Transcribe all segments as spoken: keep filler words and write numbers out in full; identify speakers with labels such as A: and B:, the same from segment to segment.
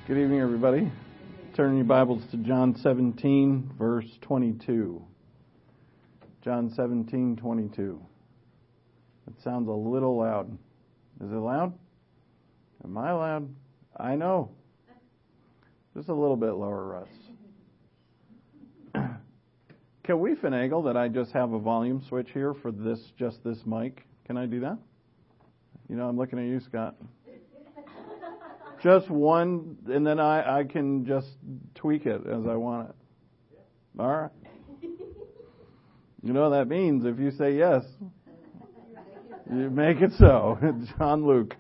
A: Good evening, everybody. Turn your Bibles to John seventeen, verse twenty-two. John seventeen, twenty-two. It sounds a little loud. Is it loud? Am I loud? I know. Just a little bit lower, Russ. Can we finagle that I just have a volume switch here for this, just this mic? Can I do that? You know, I'm looking at you, Scott. Just one, and then I, I can just tweak it as I want it. All right. You know what that means if you say yes. You make it so. John Luke.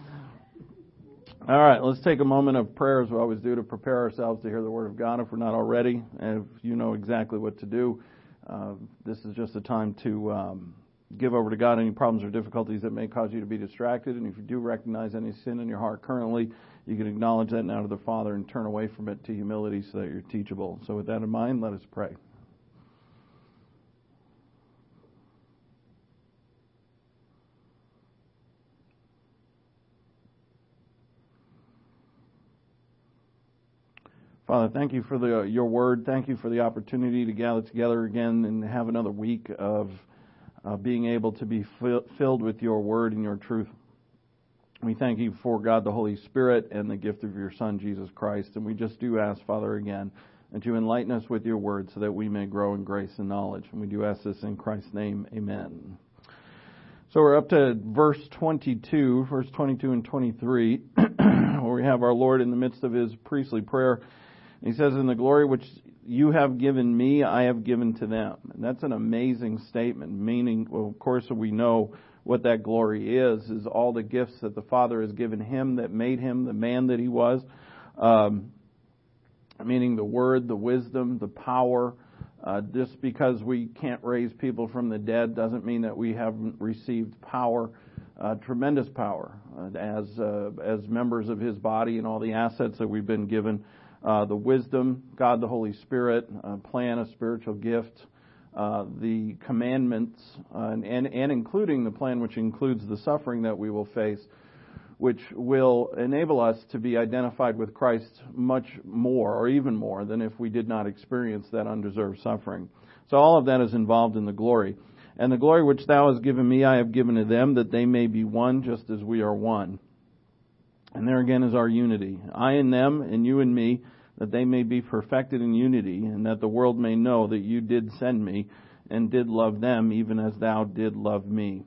A: All right, let's take a moment of prayer as we always do to prepare ourselves to hear the Word of God if we're not already. And if you know exactly what to do, uh, this is just a time to um, give over to God any problems or difficulties that may cause you to be distracted. And if you do recognize any sin in your heart currently, you can acknowledge that now to the Father and turn away from it to humility so that you're teachable. So with that in mind, let us pray. Father, thank you for the, your word. Thank you for the opportunity to gather together again and have another week of uh, being able to be fi- filled with your word and your truth. We thank you for God, the Holy Spirit, and the gift of your Son, Jesus Christ. And we just do ask, Father, again, that you enlighten us with your word so that we may grow in grace and knowledge. And we do ask this in Christ's name. Amen. So we're up to verse twenty-two, verse twenty-two and twenty-three, where we have our Lord in the midst of his priestly prayer. He says, "In the glory which you have given me, I have given to them." And that's an amazing statement, meaning, well, of course, we know what that glory is, is all the gifts that the Father has given him that made him the man that he was, um, meaning the word, the wisdom, the power. Uh, just because we can't raise people from the dead doesn't mean that we haven't received power, uh, tremendous power, uh, as uh, as members of his body and all the assets that we've been given. Uh, the wisdom, God the Holy Spirit, uh, plan, a spiritual gift, uh, the commandments, uh, and, and, and including the plan which includes the suffering that we will face, which will enable us to be identified with Christ much more or even more than if we did not experience that undeserved suffering. So all of that is involved in the glory. "And the glory which thou hast given me, I have given to them, that they may be one, just as we are one." And there again is our unity. I in them, and you in me, that they may be perfected in unity, and that the world may know that you did send me, and did love them, even as thou did love me.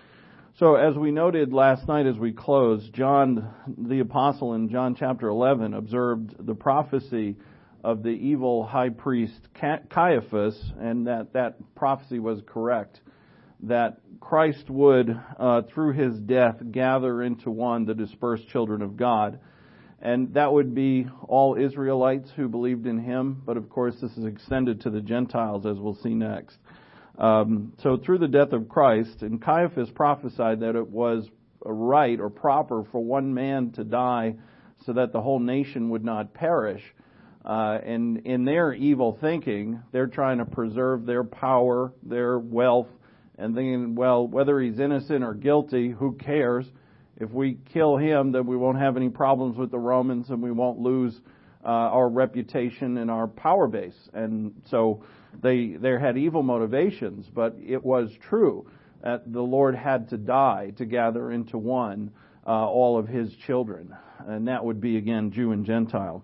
A: So as we noted last night as we closed, John the Apostle in John chapter eleven observed the prophecy of the evil high priest Caiaphas, and that that prophecy was correct, that Christ would, uh, through his death, gather into one the dispersed children of God. And that would be all Israelites who believed in him, but of course this is extended to the Gentiles, as we'll see next. Um, so through the death of Christ, and Caiaphas prophesied that it was right or proper for one man to die so that the whole nation would not perish. Uh, and in their evil thinking, they're trying to preserve their power, their wealth, and thinking, well, whether he's innocent or guilty, who cares? If we kill him, then we won't have any problems with the Romans, and we won't lose uh, our reputation and our power base. And so they they had evil motivations, but it was true that the Lord had to die to gather into one uh, all of his children, and that would be again Jew and Gentile.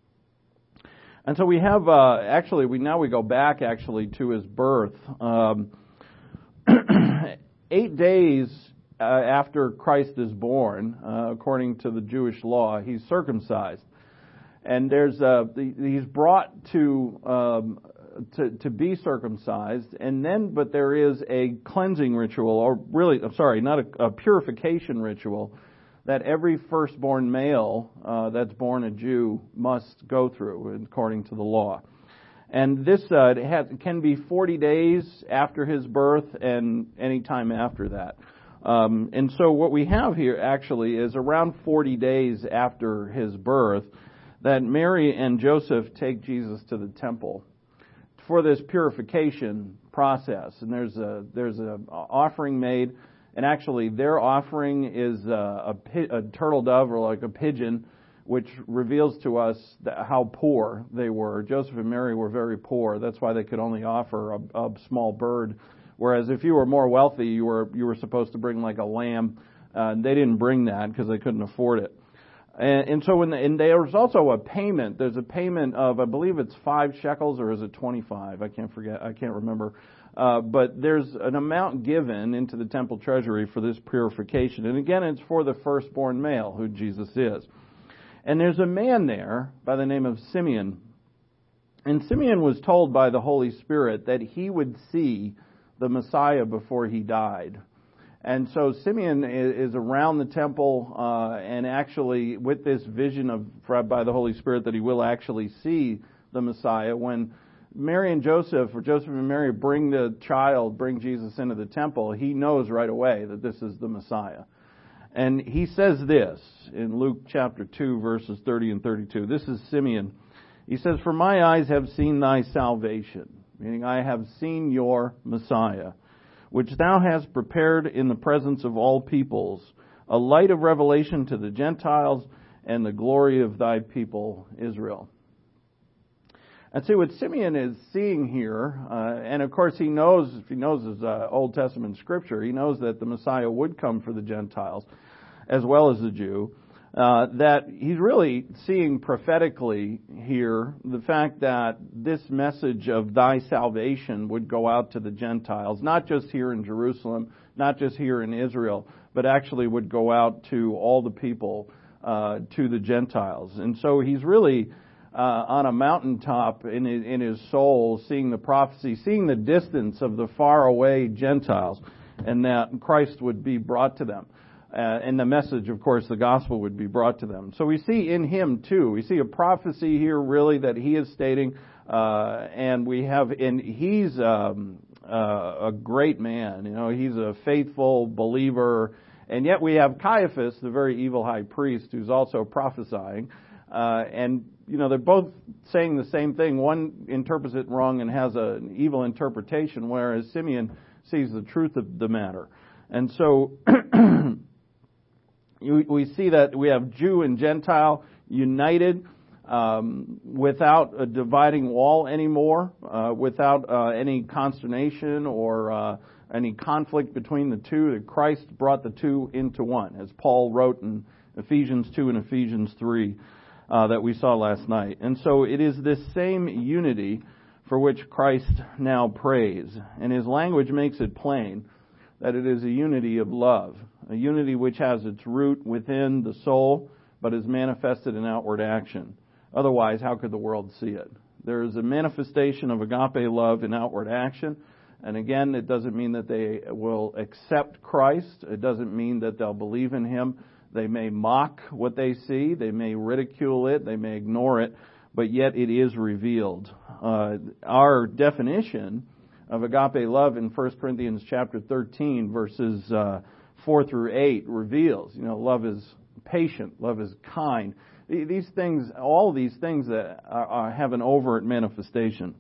A: And so we have uh, actually we now we go back actually to his birth. Um, Eight days uh, after Christ is born, uh, according to the Jewish law, he's circumcised, and there's uh, the, he's brought to, um, to to be circumcised, and then but there is a cleansing ritual, or really, I'm sorry, not a, a purification ritual that every firstborn male uh, that's born a Jew must go through, according to the law. And this uh, it has, can be forty days after his birth and any time after that. Um, and so what we have here actually is around forty days after his birth that Mary and Joseph take Jesus to the temple for this purification process. And there's a there's a offering made, and actually their offering is a, a, a turtle dove or like a pigeon which reveals to us that how poor they were. Joseph and Mary were very poor. That's why they could only offer a, a small bird. Whereas if you were more wealthy, you were you were supposed to bring like a lamb. Uh, they didn't bring that because they couldn't afford it. And, and so, when the, and there was also a payment. There's a payment of, I believe it's five shekels, or is it twenty-five? I can't forget. I can't remember. Uh, but there's an amount given into the temple treasury for this purification. And again, it's for the firstborn male, who Jesus is. And there's a man there by the name of Simeon. And Simeon was told by the Holy Spirit that he would see the Messiah before he died. And so Simeon is around the temple, uh, and actually with this vision of by the Holy Spirit that he will actually see the Messiah. When Mary and Joseph, or Joseph and Mary, bring the child, bring Jesus into the temple, he knows right away that this is the Messiah. And he says this in Luke chapter two, verses thirty and thirty-two. This is Simeon. He says, "For my eyes have seen thy salvation," meaning I have seen your Messiah, "which thou hast prepared in the presence of all peoples, a light of revelation to the Gentiles, and the glory of thy people Israel." And see what Simeon is seeing here, uh, and of course he knows, if he knows his uh, Old Testament scripture, he knows that the Messiah would come for the Gentiles as well as the Jew, uh, that he's really seeing prophetically here the fact that this message of thy salvation would go out to the Gentiles, not just here in Jerusalem, not just here in Israel, but actually would go out to all the people, uh, to the Gentiles. And so he's really Uh, on a mountaintop in his, in his soul, seeing the prophecy, seeing the distance of the faraway Gentiles, and that Christ would be brought to them. Uh, and the message, of course, the gospel would be brought to them. So we see in him, too, we see a prophecy here, really, that he is stating, uh, and we have, and he's um, uh, a great man. You know, he's a faithful believer, and yet we have Caiaphas, the very evil high priest, who's also prophesying. Uh, and, you know, they're both saying the same thing. One interprets it wrong and has a, an evil interpretation, whereas Simeon sees the truth of the matter. And so we see that we have Jew and Gentile united, um, without a dividing wall anymore, uh, without uh, any consternation or uh, any conflict between the two. That Christ brought the two into one, as Paul wrote in Ephesians two and Ephesians three. Uh, that we saw last night. And so it is this same unity for which Christ now prays. And his language makes it plain that it is a unity of love, a unity which has its root within the soul, but is manifested in outward action. Otherwise, how could the world see it? There is a manifestation of agape love in outward action. And again, it doesn't mean that they will accept Christ. It doesn't mean that they'll believe in him. They may mock what they see, they may ridicule it, they may ignore it, but yet it is revealed. Uh, our definition of agape love in First Corinthians chapter thirteen, verses uh, four through eight, reveals, you know, love is patient, love is kind. These things, all these things that are, are, have an overt manifestation.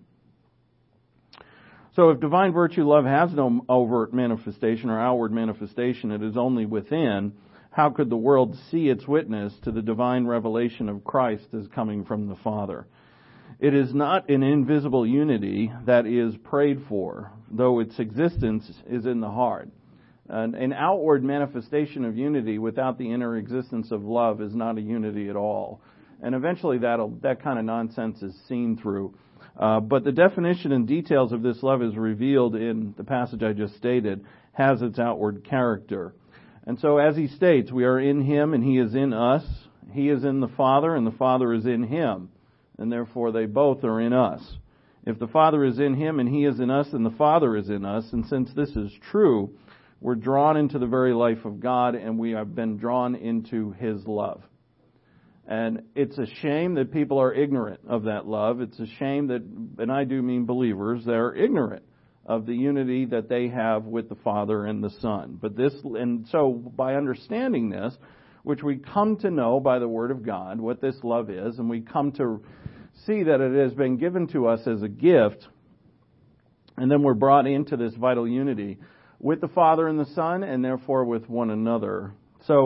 A: So if divine virtue love has no overt manifestation or outward manifestation, it is only within. How could the world see its witness to the divine revelation of Christ as coming from the Father? It is not an invisible unity that is prayed for, though its existence is in the heart. An, an outward manifestation of unity without the inner existence of love is not a unity at all. And eventually that'll, that kind of nonsense is seen through. Uh, but the definition and details of this love is revealed in the passage I just stated, has its outward character. And so as he states, we are in him and he is in us. He is in the Father and the Father is in him. And therefore they both are in us. If the Father is in him and he is in us, then the Father is in us. And since this is true, we're drawn into the very life of God and we have been drawn into his love. And it's a shame that people are ignorant of that love. It's a shame that, and I do mean believers, they're ignorant of the unity that they have with the Father and the Son. But this, and so by understanding this, which we come to know by the Word of God, what this love is, and we come to see that it has been given to us as a gift, and then we're brought into this vital unity with the Father and the Son, and therefore with one another. So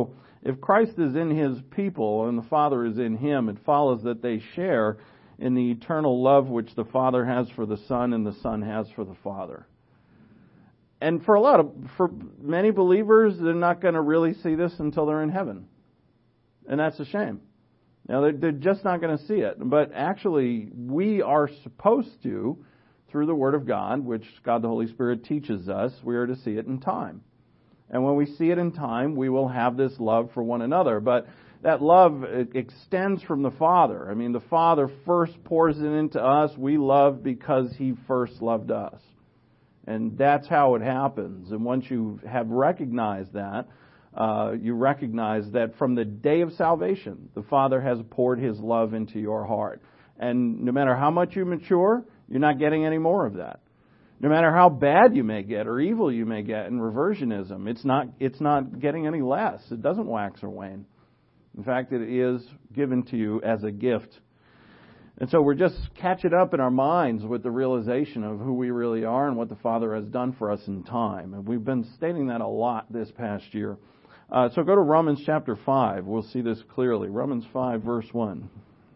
A: If Christ is in His people and the Father is in Him, it follows that they share in the eternal love which the Father has for the Son and the Son has for the Father. And for a lot of, for many believers, they're not going to really see this until they're in heaven. And that's a shame. Now, they're, they're just not going to see it. But actually, we are supposed to, through the Word of God, which God the Holy Spirit teaches us, we are to see it in time. And when we see it in time, we will have this love for one another. But that love extends from the Father. I mean, the Father first pours it into us. We love because He first loved us. And that's how it happens. And once you have recognized that, uh, you recognize that from the day of salvation, the Father has poured His love into your heart. And no matter how much you mature, you're not getting any more of that. No matter how bad you may get or evil you may get in reversionism, it's not it's not getting any less. It doesn't wax or wane. In fact, it is given to you as a gift. And so we're just catching up in our minds with the realization of who we really are and what the Father has done for us in time. And we've been stating that a lot this past year. Uh, so go to Romans chapter five. We'll see this clearly. Romans five, verse one.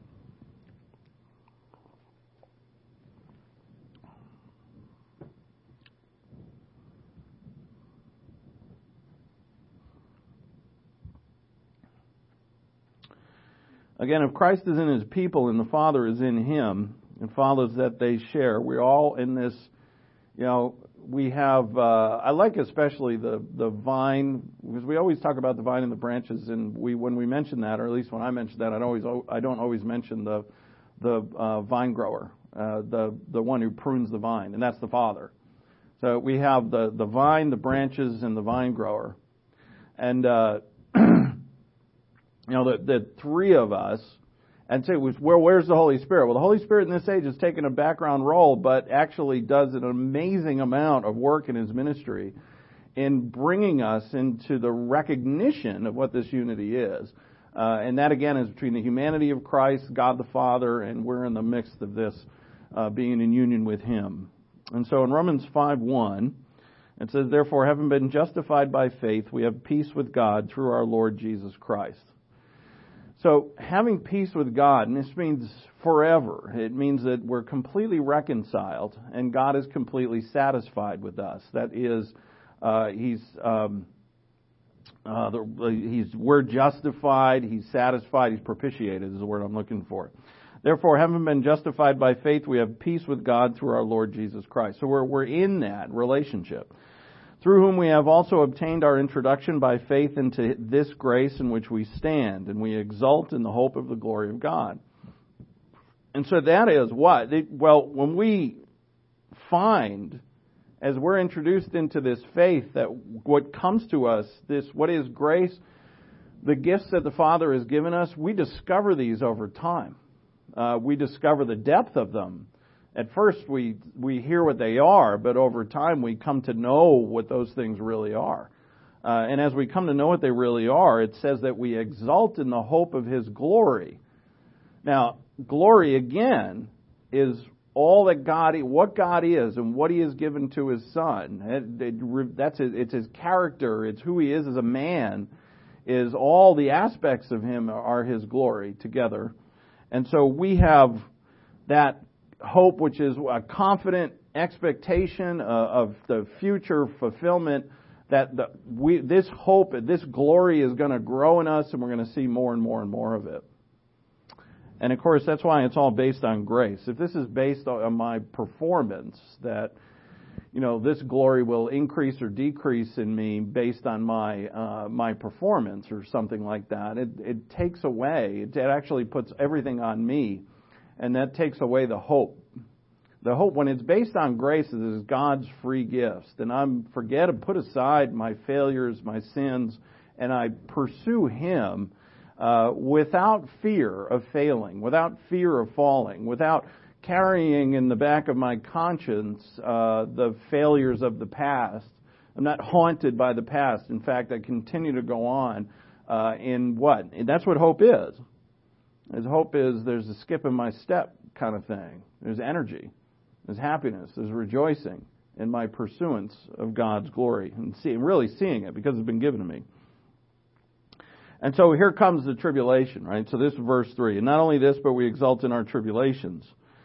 A: Again, if Christ is in His people and the Father is in Him, it follows that they share. We're all in this, you know, we have, uh, I like especially the, the vine, because we always talk about the vine and the branches, and we when we mention that, or at least when I mention that, I always I don't always mention the the uh, vine grower, uh, the the one who prunes the vine, and that's the Father. So we have the, the vine, the branches, and the vine grower. And uh You know, the, the three of us, and say, well, where's the Holy Spirit? Well, the Holy Spirit in this age has taken a background role, but actually does an amazing amount of work in His ministry in bringing us into the recognition of what this unity is. Uh, and that, again, is between the humanity of Christ, God the Father, and we're in the midst of this, uh, being in union with Him. And so in Romans five one, it says, therefore, having been justified by faith, we have peace with God through our Lord Jesus Christ. So having peace with God, and this means forever. It means that we're completely reconciled, and God is completely satisfied with us. That is, uh, He's um, uh, the, He's we're justified. He's satisfied. He's propitiated is the word I'm looking for. Therefore, having been justified by faith, we have peace with God through our Lord Jesus Christ. So we're we're in that relationship, through whom we have also obtained our introduction by faith into this grace in which we stand, and we exult in the hope of the glory of God. And so that is what? Well, when we find, as we're introduced into this faith, that what comes to us, this what is grace, the gifts that the Father has given us, we discover these over time. Uh, we discover the depth of them. At first, we we hear what they are, but over time, we come to know what those things really are. Uh, and as we come to know what they really are, it says that we exult in the hope of His glory. Now, glory, again, is all that God, what God is and what He has given to His Son. It, it, that's his, it's His character. It's who He is as a man. Is all the aspects of Him are His glory together. And so we have that hope, which is a confident expectation uh, of the future fulfillment, that the, we, this hope, this glory is going to grow in us, and we're going to see more and more and more of it. And of course, that's why it's all based on grace. If this is based on my performance, that, you know, this glory will increase or decrease in me based on my uh, my performance or something like that, it, it takes away, it actually puts everything on me. And that takes away the hope. The hope, when it's based on grace, is God's free gifts. And I'm forget and put aside my failures, my sins, and I pursue Him uh, without fear of failing, without fear of falling, without carrying in the back of my conscience uh, the failures of the past. I'm not haunted by the past. In fact, I continue to go on uh, in what? And that's what hope is. His hope is there's a skip in my step kind of thing. There's energy. There's happiness. There's rejoicing in my pursuance of God's glory and see, really seeing it because it's been given to me. And so here comes the tribulation, right? So this is verse three. And not only this, but we exult in our tribulations.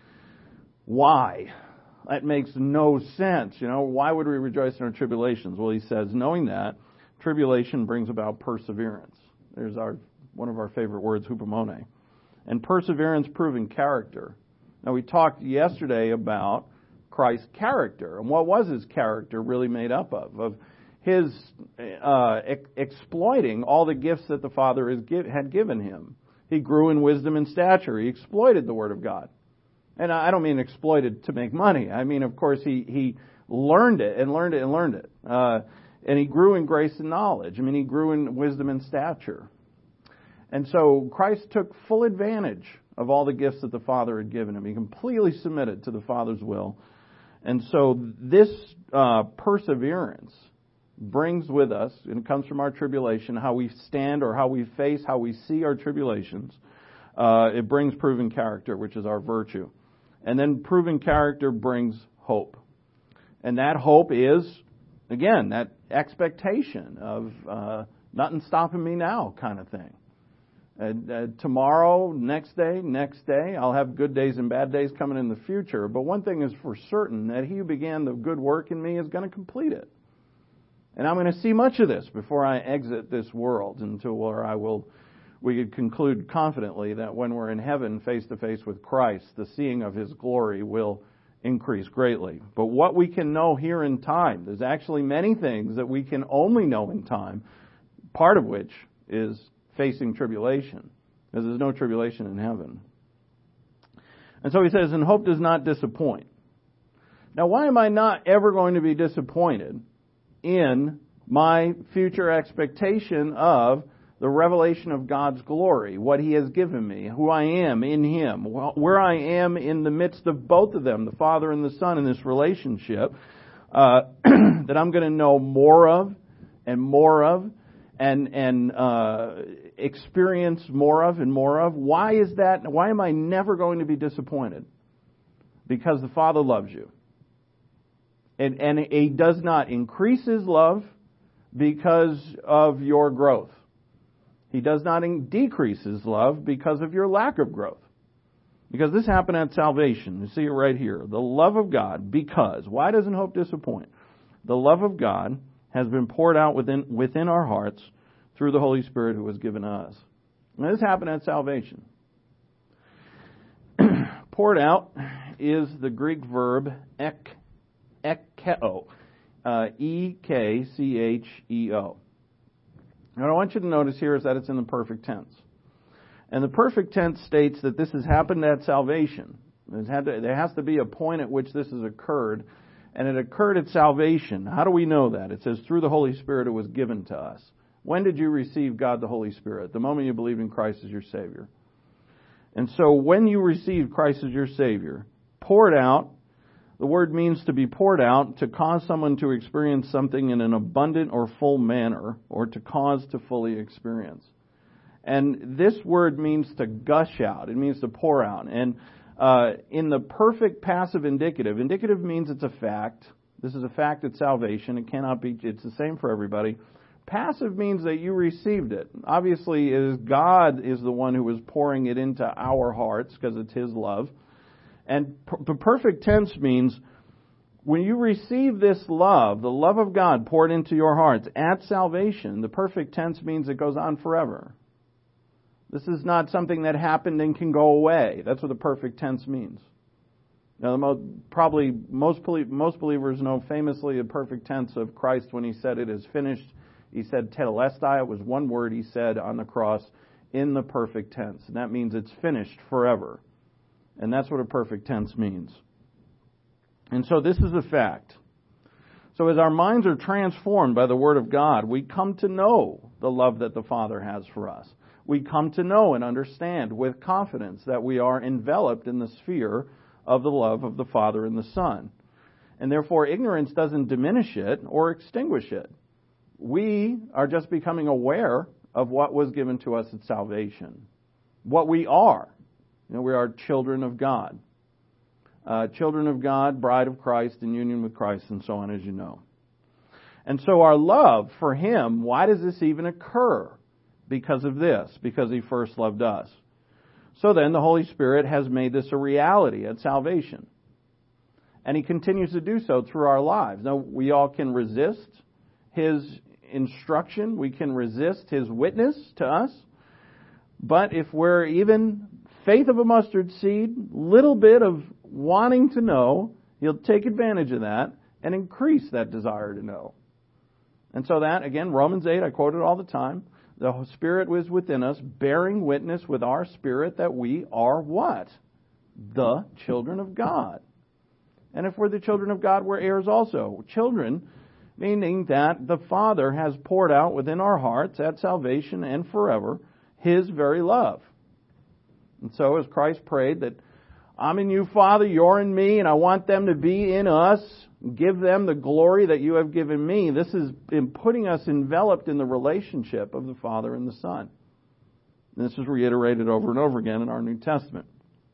A: Why? That makes no sense. You know, why would we rejoice in our tribulations? Well, he says, knowing that tribulation brings about perseverance. There's our one of our favorite words, hupomone. And perseverance proving character. Now, we talked yesterday about Christ's character. And what was his character really made up of? Of his uh, ex- exploiting all the gifts that the Father has give, had given him. He grew in wisdom and stature. He exploited the Word of God. And I don't mean exploited to make money. I mean, of course, he, he learned it and learned it and learned it. Uh, and he grew in grace and knowledge. I mean, he grew in wisdom and stature. And so Christ took full advantage of all the gifts that the Father had given him. He completely submitted to the Father's will. And so this uh, perseverance brings with us, and it comes from our tribulation, how we stand or how we face, how we see our tribulations. Uh, it brings proven character, which is our virtue. And then proven character brings hope. And that hope is, again, that expectation of uh, nothing stopping me now kind of thing. Uh, uh, tomorrow, next day, next day, I'll have good days and bad days coming in the future. But one thing is for certain, that he who began the good work in me is going to complete it. And I'm going to see much of this before I exit this world, until where I will, we could conclude confidently that when we're in heaven face to face with Christ, the seeing of his glory will increase greatly. But what we can know here in time, there's actually many things that we can only know in time, part of which is facing tribulation, because there's no tribulation in heaven. And so he says, and hope does not disappoint. Now, why am I not ever going to be disappointed in my future expectation of the revelation of God's glory, what he has given me, who I am in him, where I am in the midst of both of them, the Father and the Son, in this relationship, uh, that I'm going to know more of and more of and and uh, experience more of and more of? Why is that? Why am I never going to be disappointed? Because the Father loves you. And, and he does not increase his love because of your growth. He does not decrease his love because of your lack of growth. Because this happened at salvation. You see it right here. The love of God, because. Why doesn't hope disappoint? The love of God has been poured out within within our hearts through the Holy Spirit who was given to us. Now, this happened at salvation. Poured out is the Greek verb ek, ekkeo, uh, E K C H E O. Now, what I want you to notice here is that it's in the perfect tense. And the perfect tense states that this has happened at salvation. Had to, there has to be a point at which this has occurred, and it occurred at salvation. How do we know that? It says, through the Holy Spirit it was given to us. When did you receive God the Holy Spirit? The moment you believed in Christ as your Savior. And so when you received Christ as your Savior, poured out, the word means to be poured out, to cause someone to experience something in an abundant or full manner, or to cause to fully experience. And this word means to gush out. It means to pour out. And uh, in the perfect passive indicative, indicative means it's a fact. This is a fact at salvation. It cannot be, it's the same for everybody. Passive means that you received it. Obviously, it is God is the one who is pouring it into our hearts because it's his love. And per- the perfect tense means when you receive this love, the love of God poured into your hearts at salvation, the perfect tense means it goes on forever. This is not something that happened and can go away. That's what the perfect tense means. Now, the most, probably most most believers know famously the perfect tense of Christ when he said it is finished. He said tetelestai. It was one word he said on the cross in the perfect tense. And that means it's finished forever. And that's what a perfect tense means. And so this is a fact. So as our minds are transformed by the Word of God, we come to know the love that the Father has for us. We come to know and understand with confidence that we are enveloped in the sphere of the love of the Father and the Son. And therefore, ignorance doesn't diminish it or extinguish it. We are just becoming aware of what was given to us at salvation. What we are. You know, we are children of God. Uh, children of God, bride of Christ, in union with Christ, and so on, as you know. And so our love for Him, why does this even occur? because of this, because He first loved us. So then, the Holy Spirit has made this a reality at salvation. And He continues to do so through our lives. Now, we all can resist His instruction. We can resist His witness to us. But if we're even faith of a mustard seed, little bit of wanting to know, He'll take advantage of that and increase that desire to know. And so that, again, Romans eight, I quote it all the time. The Spirit was within us, bearing witness with our spirit that we are what? The children of God. And if we're the children of God, we're heirs also. Children, meaning that the Father has poured out within our hearts at salvation and forever His very love. And so as Christ prayed that, I'm in you, Father, you're in me, and I want them to be in us. Give them the glory that you have given me. This is in putting us enveloped in the relationship of the Father and the Son. And this is reiterated over and over again in our New Testament.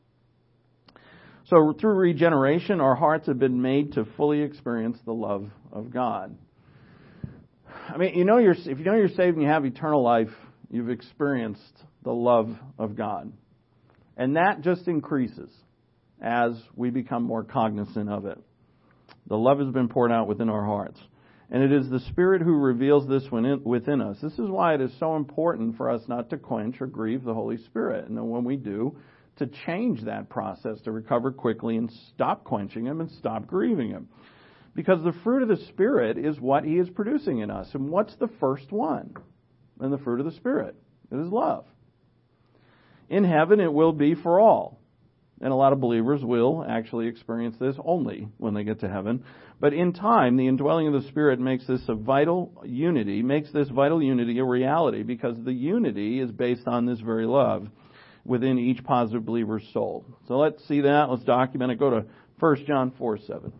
A: So through regeneration, our hearts have been made to fully experience the love of God. I mean, you know, you're, if you know you're saved and you have eternal life, you've experienced the love of God. And that just increases as we become more cognizant of it. The love has been poured out within our hearts. And it is the Spirit who reveals this within us. This is why it is so important for us not to quench or grieve the Holy Spirit. And then when we do, to change that process, to recover quickly and stop quenching Him and stop grieving Him. Because the fruit of the Spirit is what He is producing in us. And what's the first one? And the fruit of the Spirit? It is love. In heaven, it will be for all. And a lot of believers will actually experience this only when they get to heaven. But in time, the indwelling of the Spirit makes this a vital unity, makes this vital unity a reality, because the unity is based on this very love within each positive believer's soul. So let's see that. Let's document it. Go to First John four seven.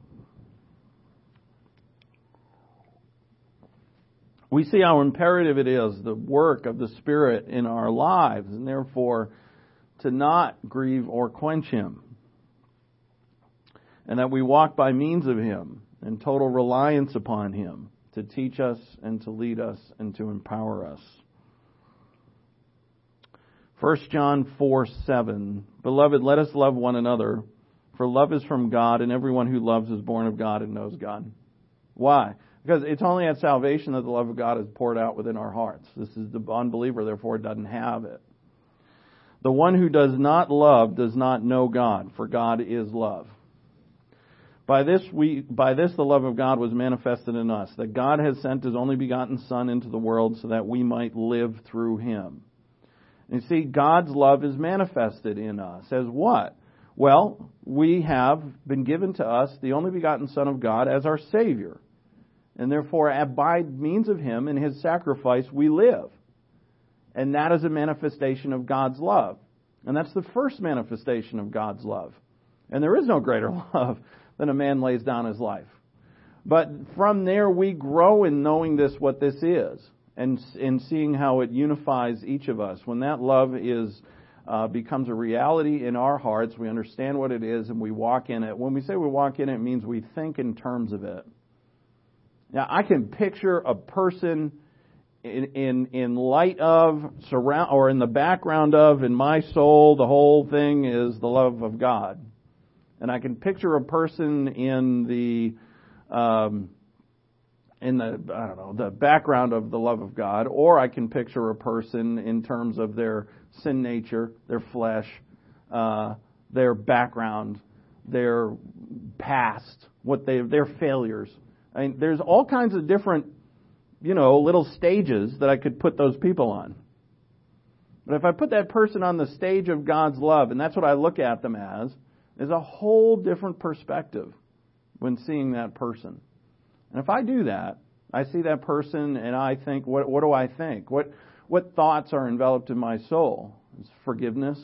A: We see how imperative it is, the work of the Spirit in our lives, and therefore to not grieve or quench Him. And that we walk by means of Him in total reliance upon Him to teach us and to lead us and to empower us. First John four seven. Beloved, let us love one another, for love is from God, and everyone who loves is born of God and knows God. Why? Because it's only at salvation that the love of God is poured out within our hearts. This is the unbeliever, therefore doesn't have it. The one who does not love does not know God, for God is love. By this we, by this the love of God was manifested in us, that God has sent His only begotten Son into the world so that we might live through Him. And you see, God's love is manifested in us as what? Well, we have been given to us the only begotten Son of God as our Savior. And therefore, by means of Him and His sacrifice, we live. And that is a manifestation of God's love. And that's the first manifestation of God's love. And there is no greater love than a man lays down his life. But from there, we grow in knowing this, what this is, and in seeing how it unifies each of us. When that love is uh, becomes a reality in our hearts, we understand what it is, and we walk in it. When we say we walk in it, it means we think in terms of it. Now, I can picture a person in in, in light of, surround, or in the background of, in my soul, the whole thing is the love of God. And I can picture a person in the um, in the I don't know the background of the love of God, or I can picture a person in terms of their sin nature, their flesh, uh, their background, their past, what they their failures. I mean, there's all kinds of different, you know, little stages that I could put those people on. But if I put that person on the stage of God's love, and that's what I look at them as, is a whole different perspective when seeing that person. And if I do that, I see that person and I think, what, what do I think? What, what thoughts are enveloped in my soul? It's forgiveness.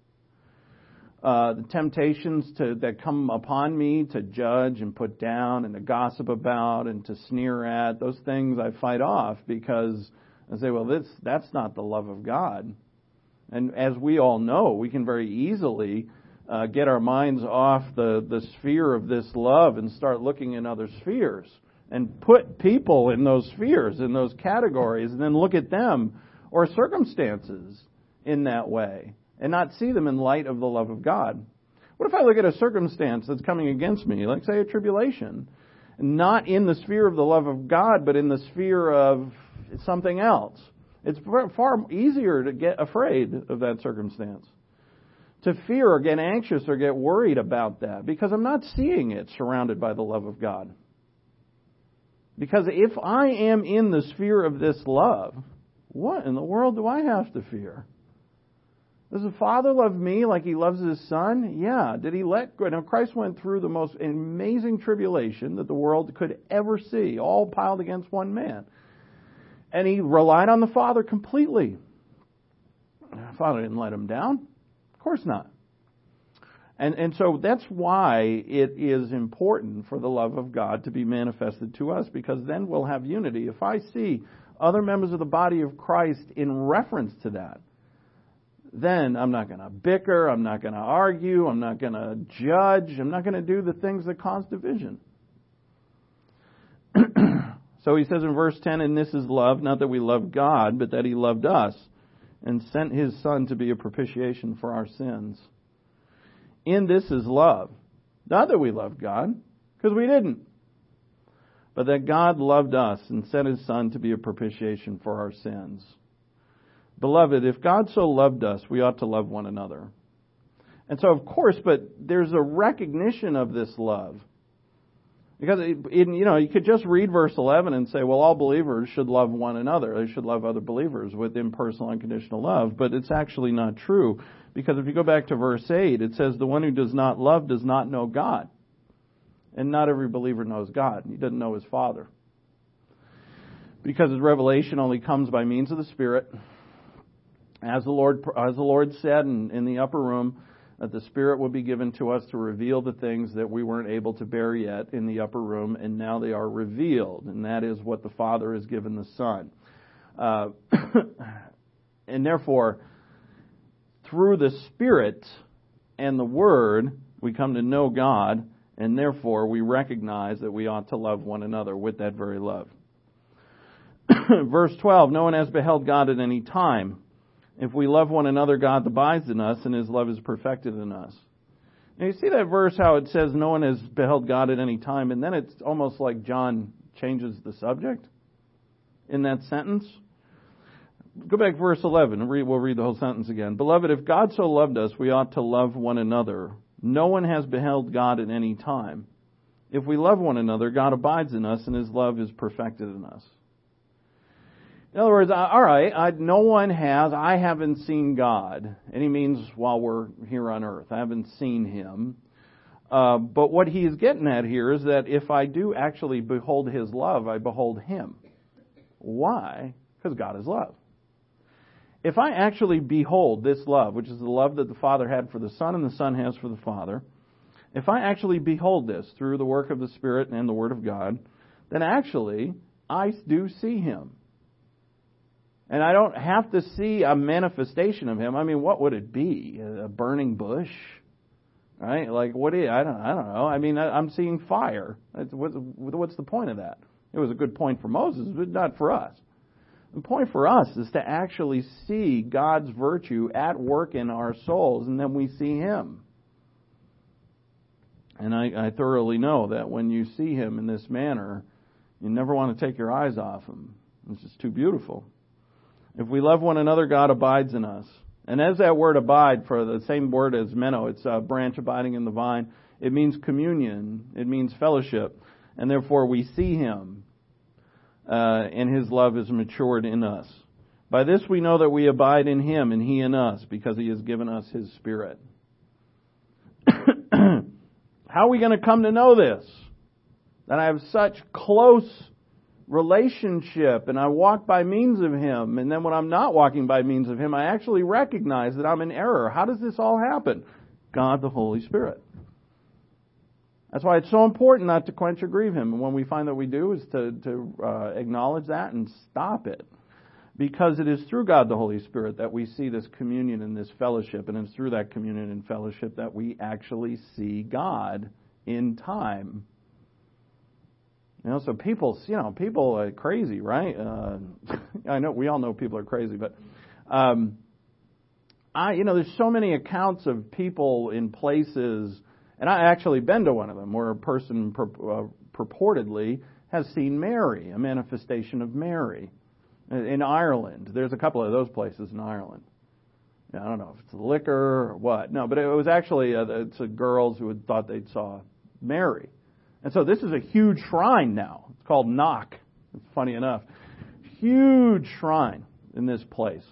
A: Uh, the temptations to, that come upon me to judge and put down and to gossip about and to sneer at, those things I fight off because I say, well, this that's not the love of God. And as we all know, we can very easily uh, get our minds off the, the sphere of this love and start looking in other spheres and put people in those spheres, in those categories, and then look at them or circumstances in that way and not see them in light of the love of God? What if I look at a circumstance that's coming against me, like say a tribulation, not in the sphere of the love of God, but in the sphere of something else? It's far easier to get afraid of that circumstance, to fear or get anxious or get worried about that, because I'm not seeing it surrounded by the love of God. Because if I am in the sphere of this love, what in the world do I have to fear? Does the Father love me like He loves His Son? Yeah. Did He let go? Now, Christ went through the most amazing tribulation that the world could ever see, all piled against one man. And He relied on the Father completely. The Father didn't let Him down. Of course not. And and so that's why it is important for the love of God to be manifested to us, because then we'll have unity. If I see other members of the body of Christ in reference to that, then I'm not going to bicker, I'm not going to argue, I'm not going to judge, I'm not going to do the things that cause division. So he says in verse ten, and this is love, not that we love God, but that He loved us and sent His Son to be a propitiation for our sins. In this is love. Not that we loved God, because we didn't. But that God loved us and sent His Son to be a propitiation for our sins. Beloved, if God so loved us, we ought to love one another. And so, of course, but there's a recognition of this love. Because, it, it, you know, you could just read verse eleven and say, well, all believers should love one another. They should love other believers with impersonal, unconditional love. But it's actually not true. Because if you go back to verse eight, it says, the one who does not love does not know God. And not every believer knows God. He doesn't know his Father. Because his revelation only comes by means of the Spirit. As the Lord, as the Lord said in, in the upper room, that the Spirit would be given to us to reveal the things that we weren't able to bear yet in the upper room, and now they are revealed. And that is what the Father has given the Son. Uh, and therefore, through the Spirit and the Word, we come to know God, and therefore we recognize that we ought to love one another with that very love. Verse twelve, no one has beheld God at any time. If we love one another, God abides in us, and His love is perfected in us. Now you see that verse, how it says no one has beheld God at any time, and then it's almost like John changes the subject in that sentence. Go back to verse eleven, and read, we'll read the whole sentence again. Beloved, if God so loved us, we ought to love one another. No one has beheld God at any time. If we love one another, God abides in us, and His love is perfected in us. In other words, all right, I, no one has, I haven't seen God. And he means while we're here on earth. I haven't seen Him. Uh, but what he's getting at here is that if I do actually behold His love, I behold Him. Why? Because God is love. If I actually behold this love, which is the love that the Father had for the Son and the Son has for the Father, if I actually behold this through the work of the Spirit and the Word of God, then actually I do see Him. And I don't have to see a manifestation of Him. I mean, what would it be? A burning bush? Right? Like, what do you, I don't, I don't know. I mean, I, I'm seeing fire. What's, what's the point of that? It was a good point for Moses, but not for us. The point for us is to actually see God's virtue at work in our souls, and then we see Him. And I, I thoroughly know that when you see Him in this manner, you never want to take your eyes off Him. It's just too beautiful. If we love one another, God abides in us. And as that word abide, for the same word as meno, it's a branch abiding in the vine, it means communion, it means fellowship, and therefore we see Him, uh, and His love is matured in us. By this we know that we abide in Him and He in us, because He has given us His Spirit. How are we going to come to know this? That I have such close relationship, and I walk by means of Him, and then when I'm not walking by means of Him, I actually recognize that I'm in error. How does this all happen? God the Holy Spirit. That's why it's so important not to quench or grieve Him, and when we find that we do, is to, to uh, acknowledge that and stop it. Because it is through God the Holy Spirit that we see this communion and this fellowship, and it's through that communion and fellowship that we actually see God in time. You know, so people, you know, people are crazy, right? Uh, I know we all know people are crazy, but um, I, you know, there's so many accounts of people in places, and I actually been to one of them where a person pur- uh, purportedly has seen Mary, a manifestation of Mary, in Ireland. There's a couple of those places in Ireland. I don't know if it's liquor or what. No, but it was actually uh, it's uh, girls who had thought they'd saw Mary. And so this is a huge shrine now. It's called Knock. It's funny enough. Huge shrine in this place.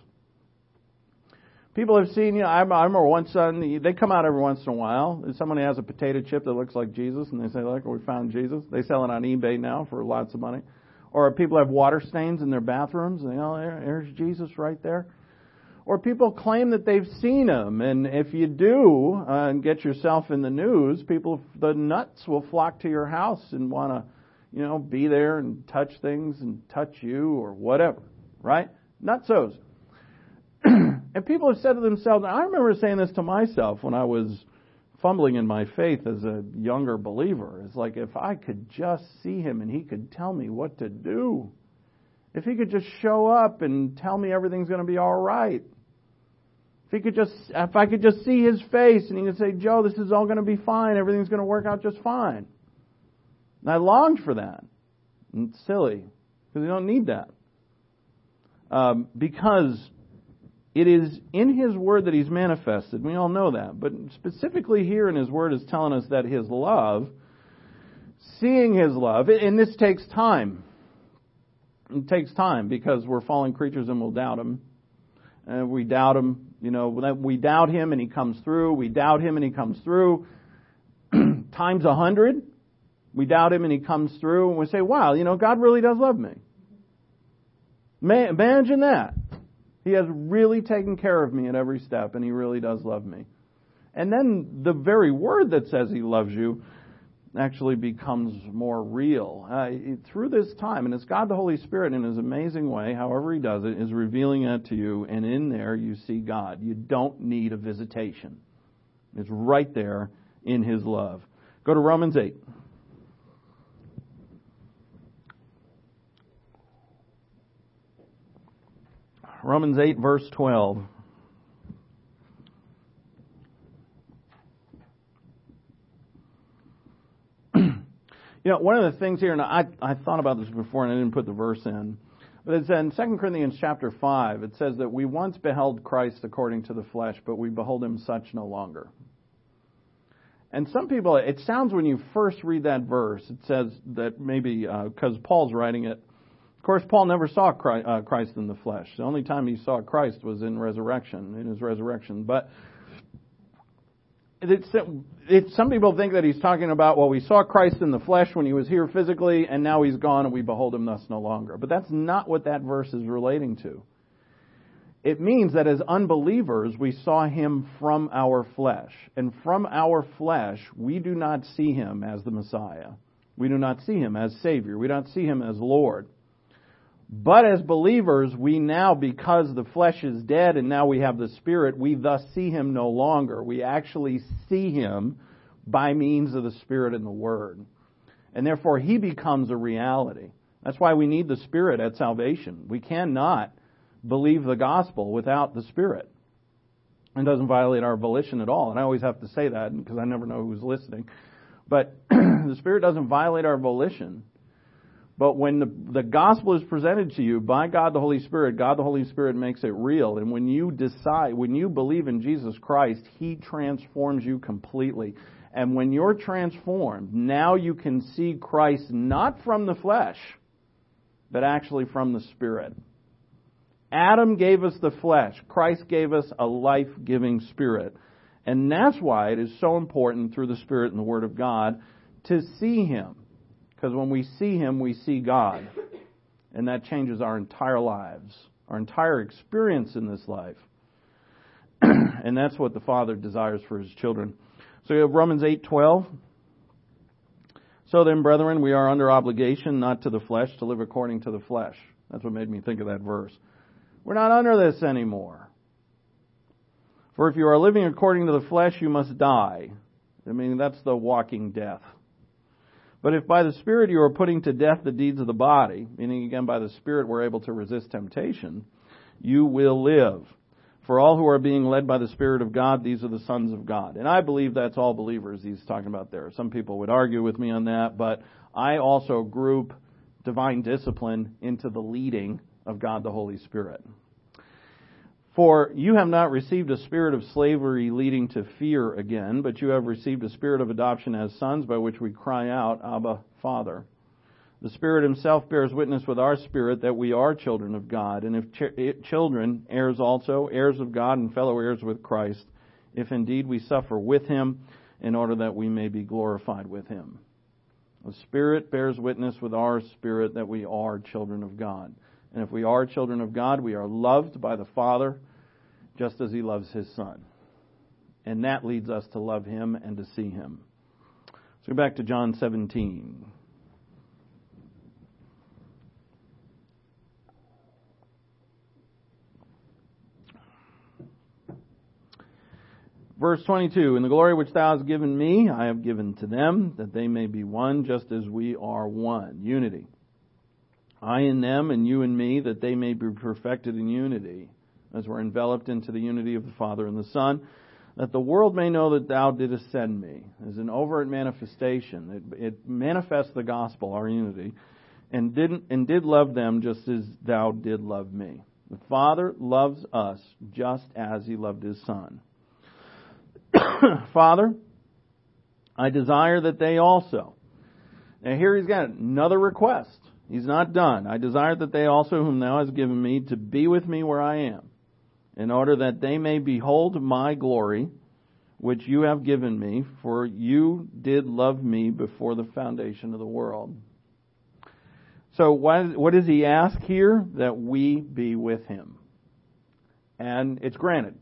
A: People have seen, you know, I remember one son, they come out every once in a while. Somebody has a potato chip that looks like Jesus, and they say, look, we found Jesus. They sell it on eBay now for lots of money. Or people have water stains in their bathrooms, and they go, oh, there, there's Jesus right there. Or people claim that they've seen him, and if you do, uh, and get yourself in the news, people, the nuts will flock to your house and want to, you know, be there and touch things and touch you or whatever, right? Nutsos. And people have said to themselves, I remember saying this to myself when I was fumbling in my faith as a younger believer. It's like, if I could just see him and he could tell me what to do. If he could just show up and tell me everything's going to be all right. If he could just, if I could just see his face and he could say, Joe, this is all going to be fine. Everything's going to work out just fine. And I longed for that. And it's silly, because you don't need that. Um, because it is in His Word that He's manifested. We all know that. But specifically here in His Word is telling us that His love, seeing His love, and this takes time. It takes time because we're fallen creatures and we'll doubt Him. And we doubt Him, you know, we doubt Him and He comes through. We doubt Him and He comes through. Times a hundred, we doubt Him and He comes through. And we say, wow, you know, God really does love me. Imagine that. He has really taken care of me at every step, and He really does love me. And then the very word that says He loves you actually becomes more real. Uh, through this time, and it's God the Holy Spirit in His amazing way, however He does it, is revealing it to you, and in there you see God. You don't need a visitation. It's right there in His love. Go to Romans eight. Romans eight, verse twelve. You know, one of the things here, and I, I thought about this before and I didn't put the verse in, but it's in Second Corinthians chapter five. It says that we once beheld Christ according to the flesh, but we behold Him such no longer. And some people, it sounds when you first read that verse, it says that maybe, because uh, Paul's writing it, of course, Paul never saw Christ, uh, Christ in the flesh. The only time he saw Christ was in resurrection, in His resurrection. But It's, it's, some people think that he's talking about, well, we saw Christ in the flesh when He was here physically, and now He's gone and we behold Him thus no longer. But that's not what that verse is relating to. It means that as unbelievers, we saw Him from our flesh. And from our flesh, we do not see Him as the Messiah. We do not see Him as Savior. We don't see Him as Lord. But as believers, we now, because the flesh is dead and now we have the Spirit, we thus see Him no longer. We actually see Him by means of the Spirit and the Word. And therefore, He becomes a reality. That's why we need the Spirit at salvation. We cannot believe the gospel without the Spirit. It doesn't violate our volition at all. And I always have to say that because I never know who's listening. But the Spirit doesn't violate our volition. But when the, the gospel is presented to you by God the Holy Spirit, God the Holy Spirit makes it real. And when you decide, when you believe in Jesus Christ, He transforms you completely. And when you're transformed, now you can see Christ not from the flesh, but actually from the Spirit. Adam gave us the flesh. Christ gave us a life-giving Spirit. And that's why it is so important through the Spirit and the Word of God to see Him. Because when we see Him, we see God. And that changes our entire lives, our entire experience in this life. And that's what the Father desires for His children. So you have Romans eight twelve. So then, brethren, we are under obligation, not to the flesh, to live according to the flesh. That's what made me think of that verse. We're not under this anymore. For if you are living according to the flesh, you must die. I mean, that's the walking death. But if by the Spirit you are putting to death the deeds of the body, meaning again by the Spirit we're able to resist temptation, you will live. For all who are being led by the Spirit of God, these are the sons of God. And I believe that's all believers he's talking about there. Some people would argue with me on that, but I also group divine discipline into the leading of God the Holy Spirit. For you have not received a spirit of slavery leading to fear again, but you have received a spirit of adoption as sons, by which we cry out, Abba, Father. The Spirit Himself bears witness with our spirit that we are children of God, and if ch- children, heirs also, heirs of God and fellow heirs with Christ, if indeed we suffer with Him, in order that we may be glorified with Him. The Spirit bears witness with our spirit that we are children of God. And if we are children of God, we are loved by the Father just as He loves His Son. And that leads us to love Him and to see Him. Let's go back to John seventeen. Verse twenty-two, "In the glory which Thou hast given me, I have given to them, that they may be one, just as we are one." Unity. I in them and you in me, that they may be perfected in unity, as we're enveloped into the unity of the Father and the Son, that the world may know that Thou didst send me. As an overt manifestation. It, it manifests the gospel, our unity, and didn't and did love them just as Thou did love me. The Father loves us just as He loved His Son. Father, I desire that they also. Now here He's got another request. He's not done. I desire that they also, whom Thou hast given me, to be with me where I am, in order that they may behold my glory, which you have given me, for you did love me before the foundation of the world. So what, what does He ask here? That we be with Him. And it's granted.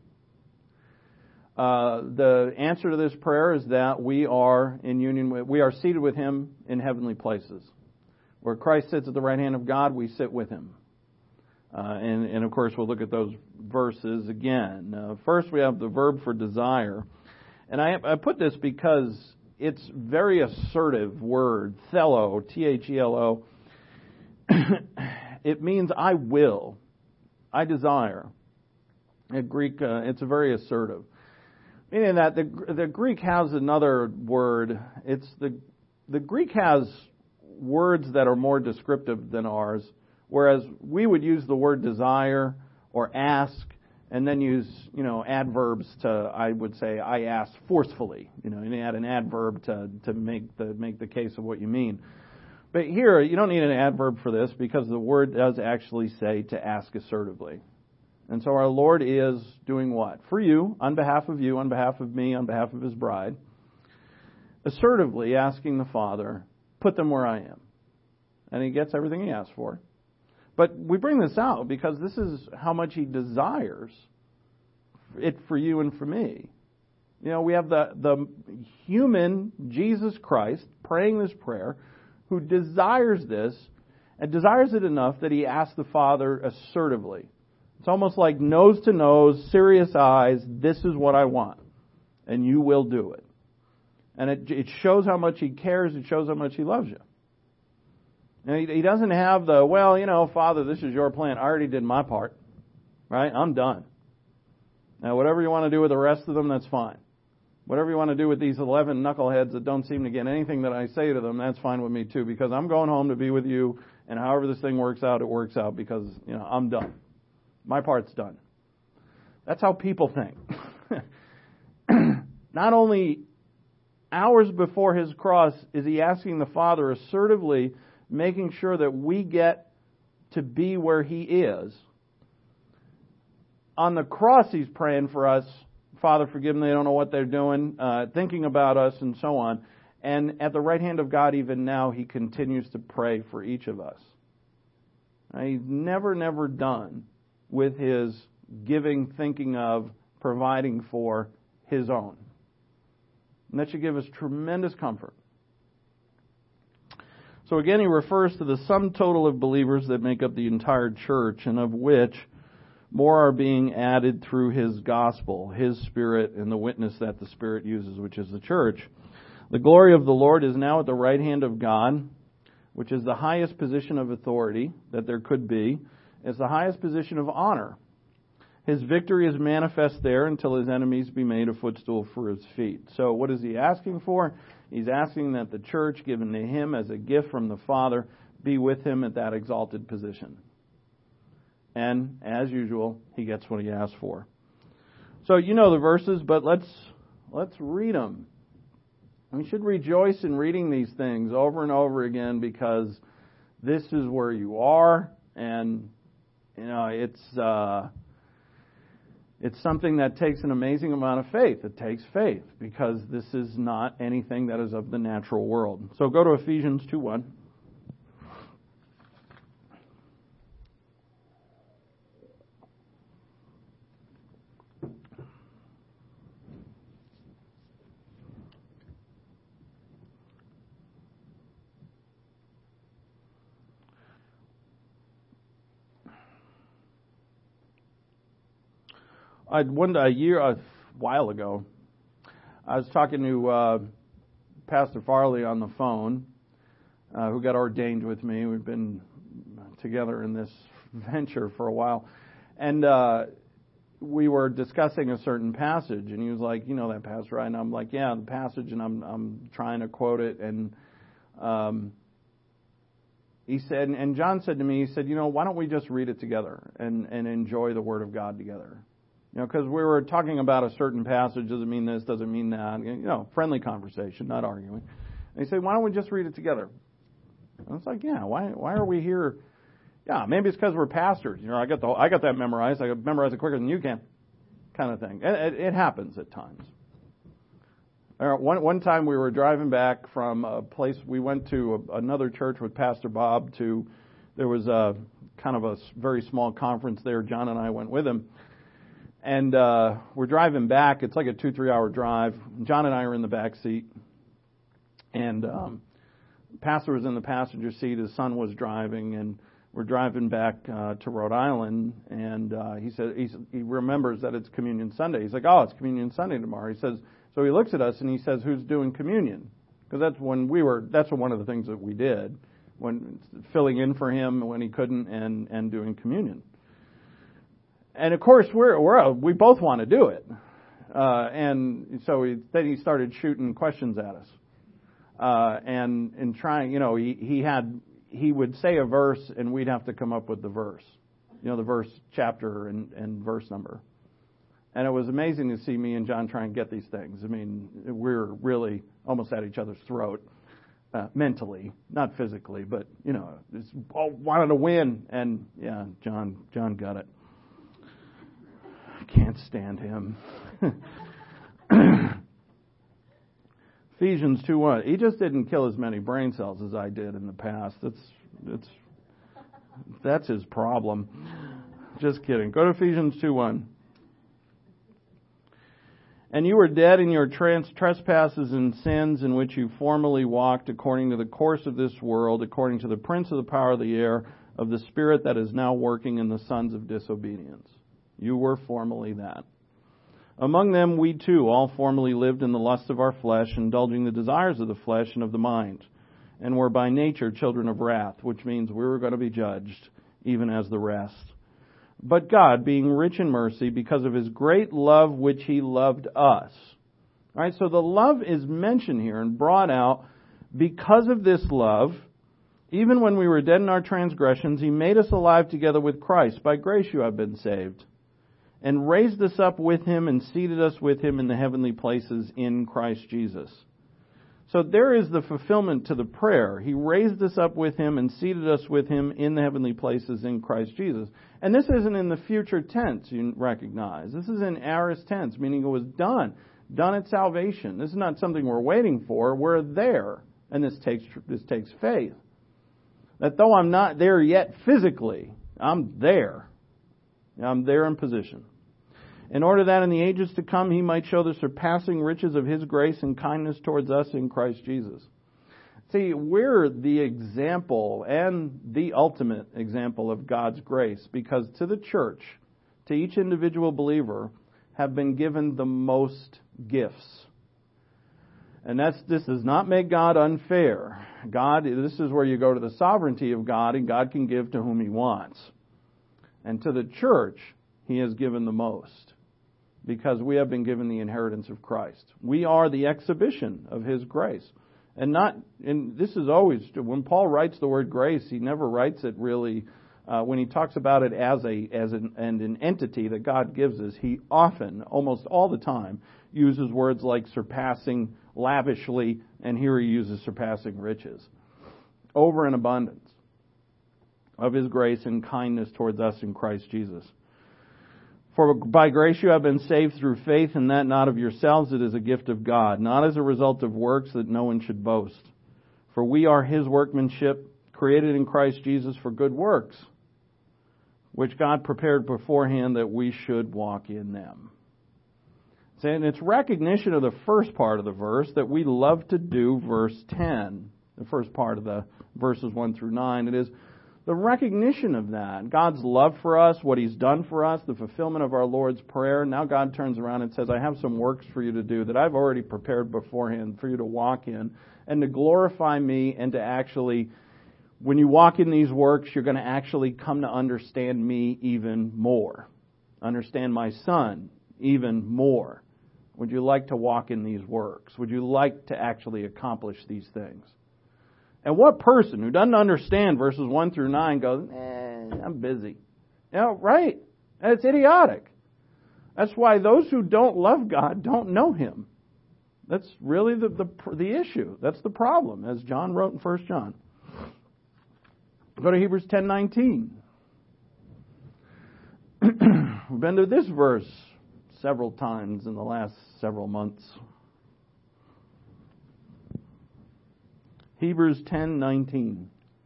A: Uh, the answer to this prayer is that we are in union with, we are seated with Him in heavenly places. Where Christ sits at the right hand of God, we sit with Him. Uh, and, and of course, we'll look at those verses again. Uh, first, we have the verb for desire. And I, I put this because it's very assertive word, thelo, T H E L O. It means I will, I desire. In Greek, uh, it's very assertive. Meaning that the the Greek has another word. It's the the Greek has words that are more descriptive than ours, whereas we would use the word desire or ask, and then use, you know, adverbs to, I would say, I asked forcefully, you know, and add an adverb to to make the make the case of what you mean. But here, you don't need an adverb for this because the word does actually say to ask assertively. And so our Lord is doing what? For you, on behalf of you, on behalf of me, on behalf of His bride, assertively asking the Father, put them where I am. And He gets everything He asks for. But we bring this out because this is how much He desires it for you and for me. You know, we have the, the human Jesus Christ praying this prayer who desires this and desires it enough that He asks the Father assertively. It's almost like nose to nose, serious eyes, this is what I want. And you will do it. And it, it shows how much He cares. It shows how much He loves you. And he, he doesn't have the, well, you know, Father, this is your plan. I already did my part. Right? I'm done. Now, whatever you want to do with the rest of them, that's fine. Whatever you want to do with these eleven knuckleheads that don't seem to get anything that I say to them, that's fine with me too, because I'm going home to be with you, and however this thing works out, it works out because, you know, I'm done. My part's done. That's how people think. Not only hours before His cross is He asking the Father assertively, making sure that we get to be where He is. On the cross, He's praying for us, Father, forgive them, they don't know what they're doing, uh, thinking about us and so on. And at the right hand of God, even now, He continues to pray for each of us. Now, He's never, never done with His giving, thinking of, providing for His own. And that should give us tremendous comfort. So again, He refers to the sum total of believers that make up the entire church, and of which more are being added through His gospel, His Spirit, and the witness that the Spirit uses, which is the church. The glory of the Lord is now at the right hand of God, which is the highest position of authority that there could be. It's the highest position of honor. His victory is manifest there until his enemies be made a footstool for his feet. So what is he asking for? He's asking that the church, given to him as a gift from the Father, be with him at that exalted position. And, as usual, he gets what he asked for. So you know the verses, but let's let's read them. We should rejoice in reading these things over and over again because this is where you are, and you know it's uh, it's something that takes an amazing amount of faith. It takes faith because this is not anything that is of the natural world. So go to Ephesians two one. I one a year a while ago, I was talking to uh, Pastor Farley on the phone, uh, who got ordained with me. We've been together in this venture for a while, and uh, we were discussing a certain passage, and he was like, "You know that passage, right?" And I'm like, "Yeah, the passage," and I'm I'm trying to quote it, and um, he said, and John said to me, he said, "You know, why don't we just read it together and and enjoy the Word of God together?" You know, because we were talking about a certain passage, doesn't mean this, doesn't mean that. You know, friendly conversation, not arguing. And he said, why don't we just read it together? And I was like, yeah, why why are we here? Yeah, maybe it's because we're pastors. You know, I got the I got that memorized. I got memorize it quicker than you can, kind of thing. It, it, it happens at times. One one time we were driving back from a place, we went to a, another church with Pastor Bob to, there was a kind of a very small conference there. John and I went with him. And uh, we're driving back. It's like a two, three-hour drive. John and I are in the back seat. And um, the pastor was in the passenger seat. His son was driving. And we're driving back uh, to Rhode Island. And uh, he said he's, he remembers that it's Communion Sunday. He's like, oh, it's Communion Sunday tomorrow. He says, so he looks at us and he says, who's doing communion? Because that's when we were, that's one of the things that we did, when filling in for him when he couldn't and, and doing communion. And of course, we're, we're we both want to do it, uh, and so he, then he started shooting questions at us, uh, and and trying. You know, he he had he would say a verse, and we'd have to come up with the verse, you know, the verse, chapter, and, and verse number. And it was amazing to see me and John try and get these things. I mean, we're really almost at each other's throat, uh, mentally, not physically, but you know, just all wanted to win. And yeah, John John got it. Can't stand him. Ephesians two one. He just didn't kill as many brain cells as I did in the past. That's that's that's his problem. Just kidding. Go to Ephesians two one. And you were dead in your trans- trespasses and sins in which you formerly walked according to the course of this world, according to the prince of the power of the air, of the spirit that is now working in the sons of disobedience. You were formerly that. Among them we too all formerly lived in the lust of our flesh, indulging the desires of the flesh and of the mind, and were by nature children of wrath, which means we were going to be judged, even as the rest. But God, being rich in mercy, because of His great love which He loved us. All right, so the love is mentioned here and brought out because of this love. Even when we were dead in our transgressions, He made us alive together with Christ. By grace you have been saved. And raised us up with Him and seated us with Him in the heavenly places in Christ Jesus. So there is the fulfillment to the prayer. He raised us up with Him and seated us with Him in the heavenly places in Christ Jesus. And this isn't in the future tense, you recognize. This is in aorist tense, meaning it was done. Done at salvation. This is not something we're waiting for. We're there. And this takes this takes faith. That though I'm not there yet physically, I'm there. I'm there in position. In order that in the ages to come He might show the surpassing riches of His grace and kindness towards us in Christ Jesus. See, we're the example and the ultimate example of God's grace, because to the church, to each individual believer, have been given the most gifts. And that's this does not make God unfair. God, this is where you go to the sovereignty of God, and God can give to whom He wants. And to the church, He has given the most, because we have been given the inheritance of Christ. We are the exhibition of His grace. And not, and this is always, when Paul writes the word grace, he never writes it really, uh, when he talks about it as a, as an, and an entity that God gives us, he often, almost all the time, uses words like surpassing lavishly, and here he uses surpassing riches. Over an abundance of His grace and kindness towards us in Christ Jesus. For by grace you have been saved through faith, and that not of yourselves, it is a gift of God, not as a result of works, that no one should boast. For we are His workmanship, created in Christ Jesus for good works, which God prepared beforehand that we should walk in them. And it's recognition of the first part of the verse that we love to do, verse ten, the first part of the verses one through nine. It is the recognition of that, God's love for us, what He's done for us, the fulfillment of our Lord's Prayer. Now God turns around and says, I have some works for you to do that I've already prepared beforehand for you to walk in and to glorify Me, and to actually, when you walk in these works, you're going to actually come to understand Me even more. Understand My Son even more. Would you like to walk in these works? Would you like to actually accomplish these things? And what person who doesn't understand verses one through nine goes, eh, I'm busy. You know, right. And it's idiotic. That's why those who don't love God don't know Him. That's really the, the, the issue. That's the problem, as John wrote in First John. Go to Hebrews ten nineteen. We've been to this verse several times in the last several months. Hebrews ten nineteen.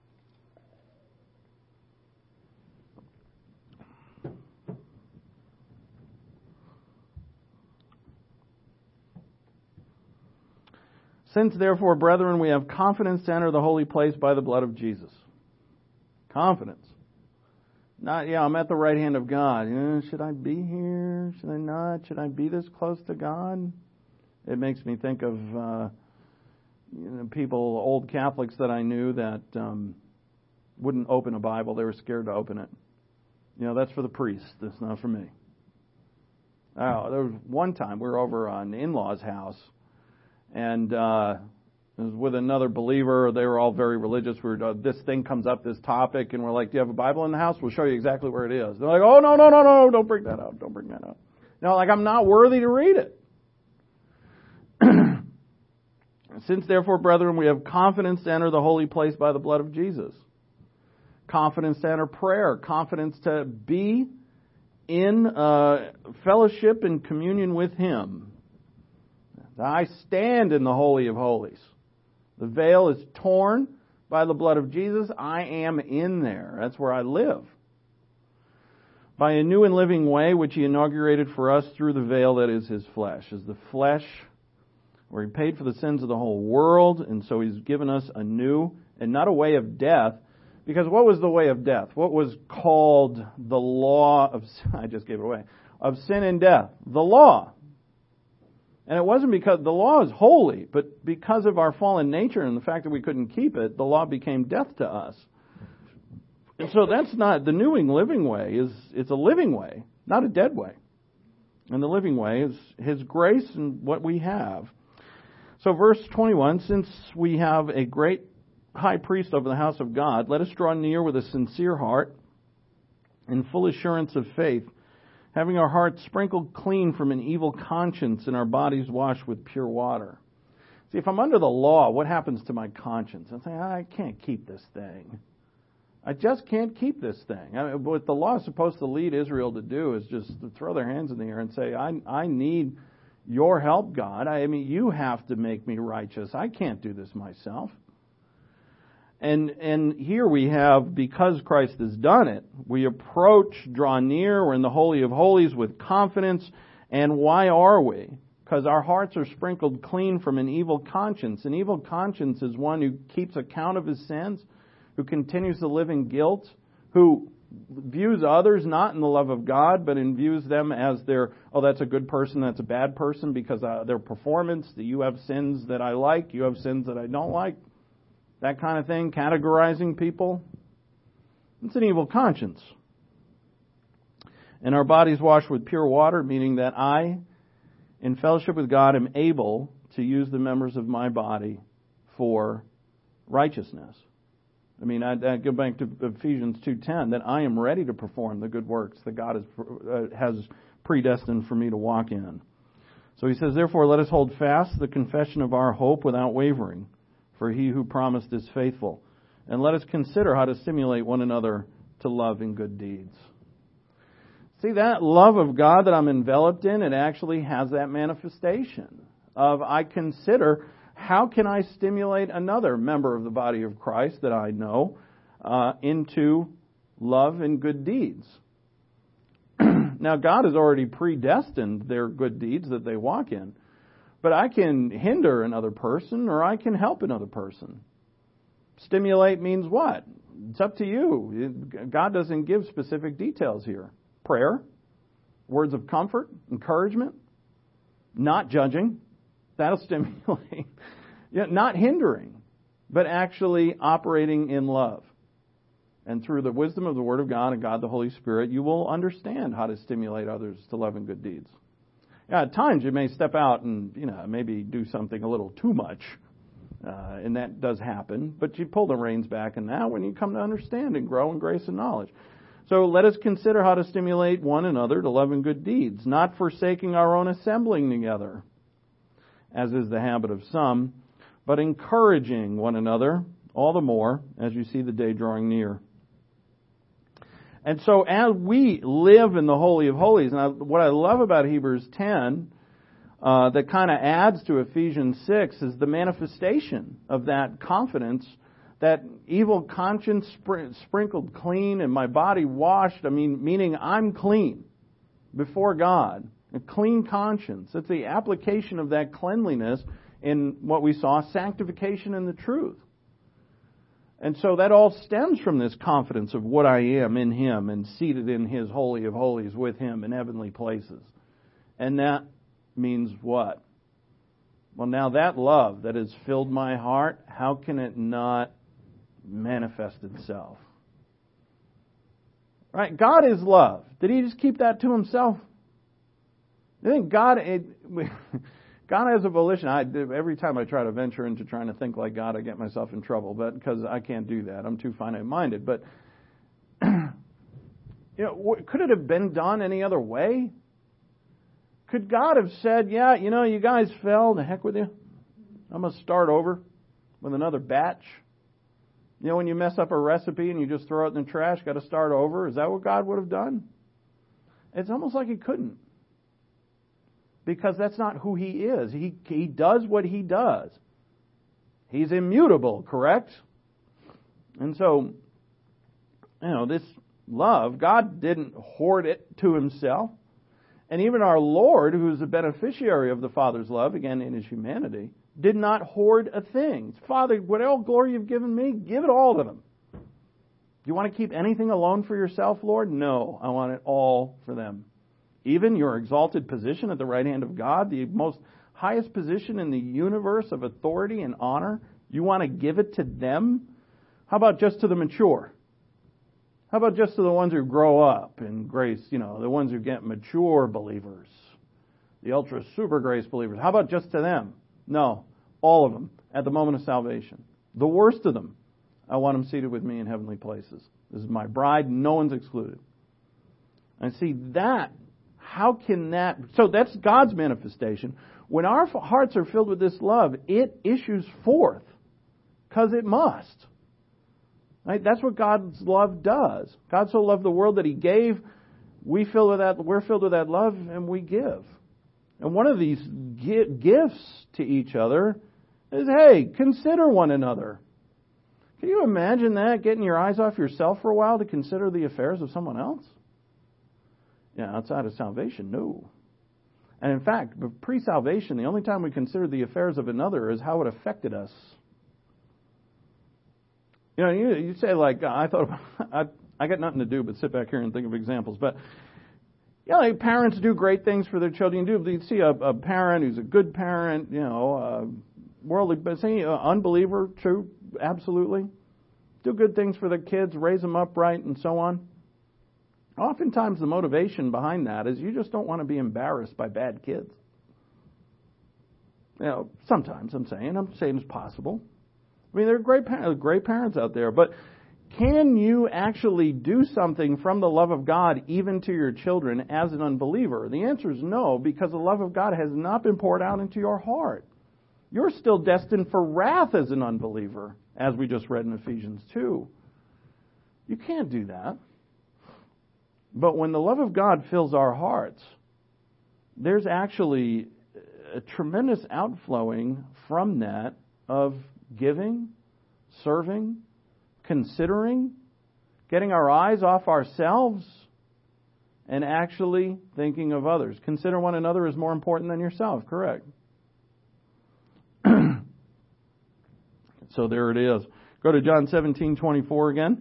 A: Since therefore, brethren, we have confidence to enter the holy place by the blood of Jesus. Confidence. Not, yeah, I'm at the right hand of God. You know, should I be here? Should I not? Should I be this close to God? It makes me think of uh, you know, people, old Catholics that I knew that um, wouldn't open a Bible. They were scared to open it. You know, that's for the priest. That's not for me. Oh, there was one time we were over on the in-laws' house, and uh, it was with another believer. They were all very religious. We were, uh, this thing comes up, this topic, and we're like, do you have a Bible in the house? We'll show you exactly where it is. They're like, oh, no, no, no, no, don't bring that up. Don't bring that up. You know, like, I'm not worthy to read it. Since, therefore, brethren, we have confidence to enter the holy place by the blood of Jesus. Confidence to enter prayer. Confidence to be in uh, fellowship and communion with Him. I stand in the Holy of Holies. The veil is torn by the blood of Jesus. I am in there. That's where I live. By a new and living way which He inaugurated for us through the veil that is His flesh. Is the flesh where He paid for the sins of the whole world, and so He's given us a new, and not a way of death. Because what was the way of death? What was called the law of, I just gave it away, of sin and death? The law. And it wasn't because, the law is holy, but because of our fallen nature and the fact that we couldn't keep it, the law became death to us. And so that's not, the new and living way is, it's a living way, not a dead way. And the living way is His grace and what we have. So verse twenty-one, since we have a great high priest over the house of God, let us draw near with a sincere heart in full assurance of faith, having our hearts sprinkled clean from an evil conscience and our bodies washed with pure water. See, if I'm under the law, what happens to my conscience? I say, I can't keep this thing. I just can't keep this thing. I mean, what the law is supposed to lead Israel to do is just to throw their hands in the air and say, I, I need Your help, God. I mean, You have to make me righteous. I can't do this myself. And and here we have, because Christ has done it, we approach, draw near, we're in the Holy of Holies with confidence. And why are we? Because our hearts are sprinkled clean from an evil conscience. An evil conscience is one who keeps account of his sins, who continues to live in guilt, who views others not in the love of God, but in views them as their, oh, that's a good person, that's a bad person because uh, their performance, that you have sins that I like, you have sins that I don't like, that kind of thing, categorizing people. It's an evil conscience. And our bodies washed with pure water, meaning that I, in fellowship with God, am able to use the members of my body for righteousness. I mean, I, I go back to Ephesians two ten, that I am ready to perform the good works that God has, uh, has predestined for me to walk in. So he says, therefore, let us hold fast the confession of our hope without wavering, for he who promised is faithful. And let us consider how to stimulate one another to love and good deeds. See, that love of God that I'm enveloped in, it actually has that manifestation of I consider, how can I stimulate another member of the body of Christ that I know uh, into love and good deeds? Now, God has already predestined their good deeds that they walk in. But I can hinder another person or I can help another person. Stimulate means what? It's up to you. God doesn't give specific details here. Prayer, words of comfort, encouragement, not judging. That'll stimulate. Yeah, not hindering, but actually operating in love. And through the wisdom of the Word of God and God the Holy Spirit, you will understand how to stimulate others to love and good deeds. Yeah, at times you may step out and, you know, maybe do something a little too much, uh, and that does happen, but you pull the reins back, and now when you come to understand and grow in grace and knowledge. So let us consider how to stimulate one another to love and good deeds, not forsaking our own assembling together, as is the habit of some, but encouraging one another all the more as you see the day drawing near. And so as we live in the Holy of Holies, and I, what I love about Hebrews ten, uh, that kind of adds to Ephesians six, is the manifestation of that confidence, that evil conscience spr- sprinkled clean and my body washed, I mean, meaning I'm clean before God. A clean conscience. It's the application of that cleanliness in what we saw, sanctification in the truth. And so that all stems from this confidence of what I am in Him and seated in His Holy of Holies with Him in heavenly places. And that means what? Well, now that love that has filled my heart, how can it not manifest itself? Right? God is love. Did He just keep that to Himself? I think God, it, God has a volition. I, every time I try to venture into trying to think like God, I get myself in trouble, but because I can't do that. I'm too finite-minded. But you know, could it have been done any other way? Could God have said, yeah, you know, you guys fell, the heck with you. I'm going to start over with another batch. You know, when you mess up a recipe and you just throw it in the trash, got to start over. Is that what God would have done? It's almost like He couldn't. Because that's not who He is. He He does what He does. He's immutable, correct? And so, you know, this love, God didn't hoard it to Himself. And even our Lord, who is the beneficiary of the Father's love, again in His humanity, did not hoard a thing. Father, whatever glory You've given me, give it all to them. Do you want to keep anything alone for yourself, Lord? No, I want it all for them. Even your exalted position at the right hand of God, the most highest position in the universe of authority and honor, you want to give it to them? How about just to the mature? How about just to the ones who grow up in grace, you know, the ones who get mature believers, the ultra super grace believers? How about just to them? No, all of them at the moment of salvation. The worst of them, I want them seated with me in heavenly places. This is my bride, no one's excluded. And see that. How can that... So that's God's manifestation. When our hearts are filled with this love, it issues forth. Because it must. Right? That's what God's love does. God so loved the world that He gave. We fill with that, we're filled with that love and we give. And one of these gifts to each other is, hey, consider one another. Can you imagine that? Getting your eyes off yourself for a while to consider the affairs of someone else? Yeah, outside of salvation, no. And in fact, pre-salvation, the only time we consider the affairs of another is how it affected us. You know, you, you say like, I thought, about, I, I got nothing to do but sit back here and think of examples. But, you know, like parents do great things for their children. You do you see a, a parent who's a good parent, you know, uh, worldly, but say uh, unbeliever, true, absolutely. Do good things for their kids, raise them up right, and so on. Oftentimes the motivation behind that is you just don't want to be embarrassed by bad kids. You know, sometimes I'm saying, I'm saying it's possible. I mean, there are great, great parents out there, but can you actually do something from the love of God even to your children as an unbeliever? The answer is no, because the love of God has not been poured out into your heart. You're still destined for wrath as an unbeliever, as we just read in Ephesians two. You can't do that. But when the love of God fills our hearts, there's actually a tremendous outflowing from that of giving, serving, considering, getting our eyes off ourselves, and actually thinking of others. Consider one another as more important than yourself, correct? So there it is. Go to John seventeen twenty-four again.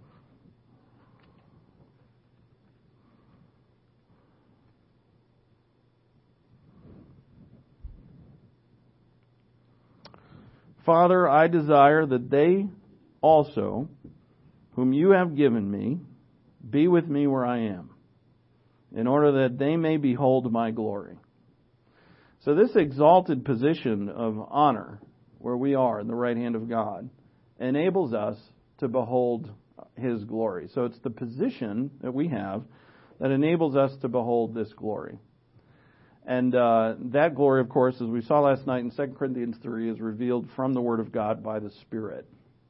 A: Father, I desire that they also, whom you have given me, be with me where I am, in order that they may behold my glory. So this exalted position of honor, where we are in the right hand of God, enables us to behold His glory. So it's the position that we have that enables us to behold this glory. And uh, that glory, of course, as we saw last night in Second Corinthians three, is revealed from the Word of God by the Spirit.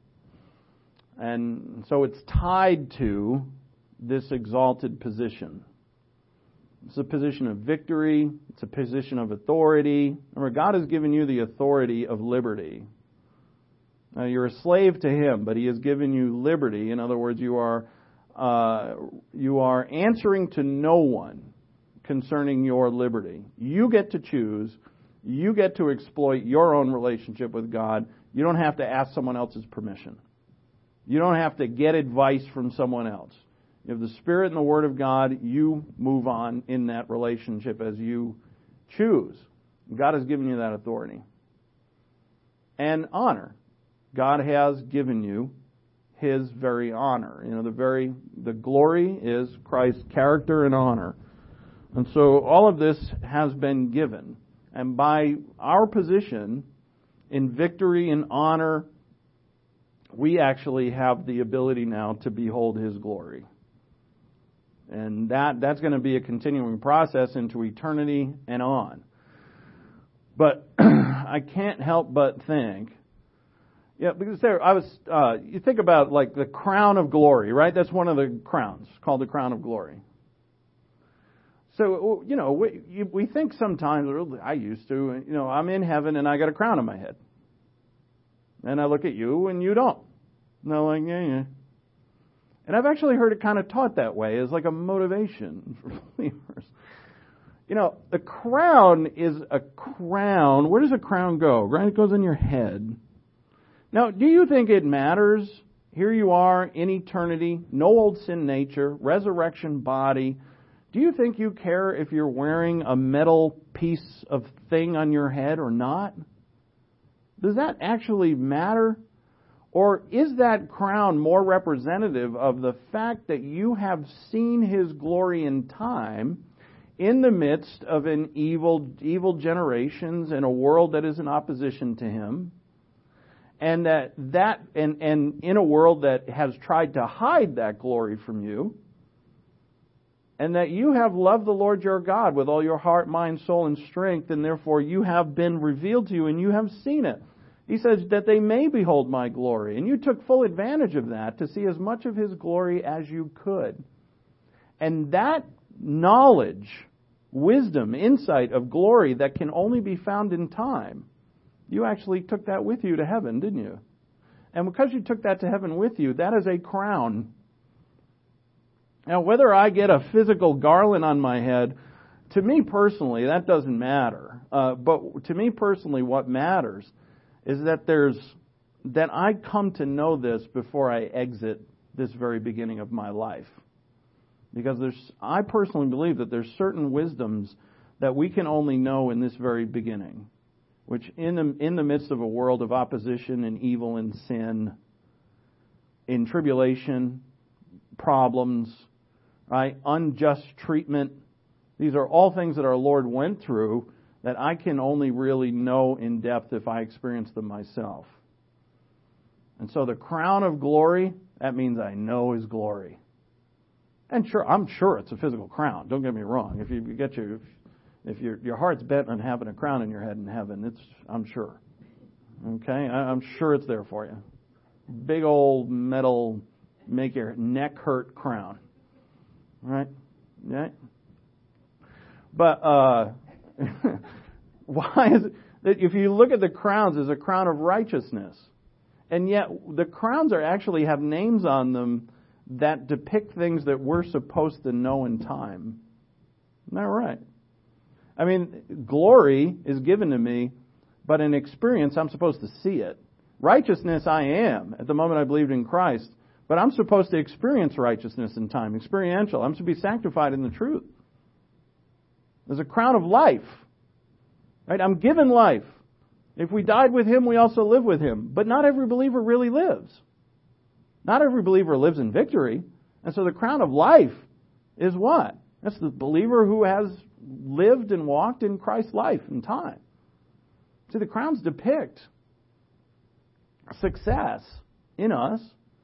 A: And so it's tied to this exalted position. It's a position of victory. It's a position of authority. Remember, God has given you the authority of liberty. Now, you're a slave to Him, but He has given you liberty. In other words, you are uh, you are answering to no one concerning your liberty. You get to choose. You get to exploit your own relationship with God. You don't have to ask someone else's permission. You don't have to get advice from someone else. You have the Spirit and the Word of God. You move on in that relationship as you choose. God has given you that authority. And honor. God has given you His very honor. You know, the very, the glory is Christ's character and honor. And so all of this has been given. And by our position in victory and honor, we actually have the ability now to behold His glory. And that that's going to be a continuing process into eternity and on. But I can't help but think, yeah, because there I was. Uh, you think about like the crown of glory, right? That's one of the crowns called the crown of glory. So you know, we we think sometimes. I used to. You know, I'm in heaven and I got a crown on my head, and I look at you and you don't. And I'm like, yeah, yeah. And I've actually heard it kind of taught that way as like a motivation for believers. You know, the crown is a crown. Where does a crown go? Right? It goes on your head. Now, do you think it matters? Here you are in eternity, no old sin nature, resurrection body. Do you think you care if you're wearing a metal piece of thing on your head or not? Does that actually matter? Or is that crown more representative of the fact that you have seen His glory in time in the midst of an evil, evil generations and a world that is in opposition to Him, and that that and, and in a world that has tried to hide that glory from you, and that you have loved the Lord your God with all your heart, mind, soul, and strength, and therefore you have been revealed to you and you have seen it. He says that they may behold my glory. And you took full advantage of that to see as much of His glory as you could. And that knowledge, wisdom, insight of glory that can only be found in time, you actually took that with you to heaven, didn't you? And because you took that to heaven with you, that is a crown. Now, whether I get a physical garland on my head, to me personally, that doesn't matter. Uh, but to me personally, what matters is that there's that I come to know this before I exit this very beginning of my life. Because there's, I personally believe that there's certain wisdoms that we can only know in this very beginning, which in the, in the midst of a world of opposition and evil and sin, in tribulation, problems, right, unjust treatment, these are all things that our Lord went through that I can only really know in depth if I experience them myself. And so the crown of glory, that means I know His glory. And sure, I'm sure it's a physical crown. Don't get me wrong. If you get your, if your your heart's bent on having a crown in your head in heaven, it's I'm sure. Okay, I'm sure it's there for you. Big old metal, make your neck hurt crown. Right? Yeah. But uh, why is it that if you look at the crowns, there's a crown of righteousness, and yet the crowns are actually have names on them that depict things that we're supposed to know in time. Isn't that right? I mean, glory is given to me, but in experience, I'm supposed to see it. Righteousness, I am at the moment I believed in Christ, but I'm supposed to experience righteousness in time, experiential. I'm supposed to be sanctified in the truth. There's a crown of life. Right? I'm given life. If we died with Him, we also live with Him. But not every believer really lives. Not every believer lives in victory. And so the crown of life is what? That's the believer who has lived and walked in Christ's life and time. See, the crowns depict success in us,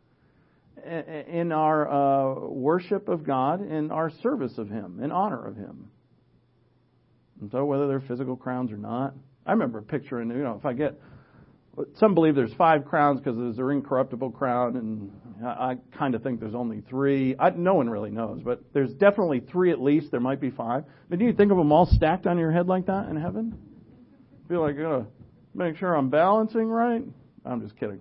A: in our uh, worship of God, in our service of Him, in honor of Him. And so whether they're physical crowns or not, I remember picturing, you know, if I get, some believe there's five crowns because there's an incorruptible crown, and I, I kind of think there's only three. I, no one really knows, but there's definitely three at least. There might be five. But do you think of them all stacked on your head like that in heaven? Feel like, oh, make sure I'm balancing right? I'm just kidding.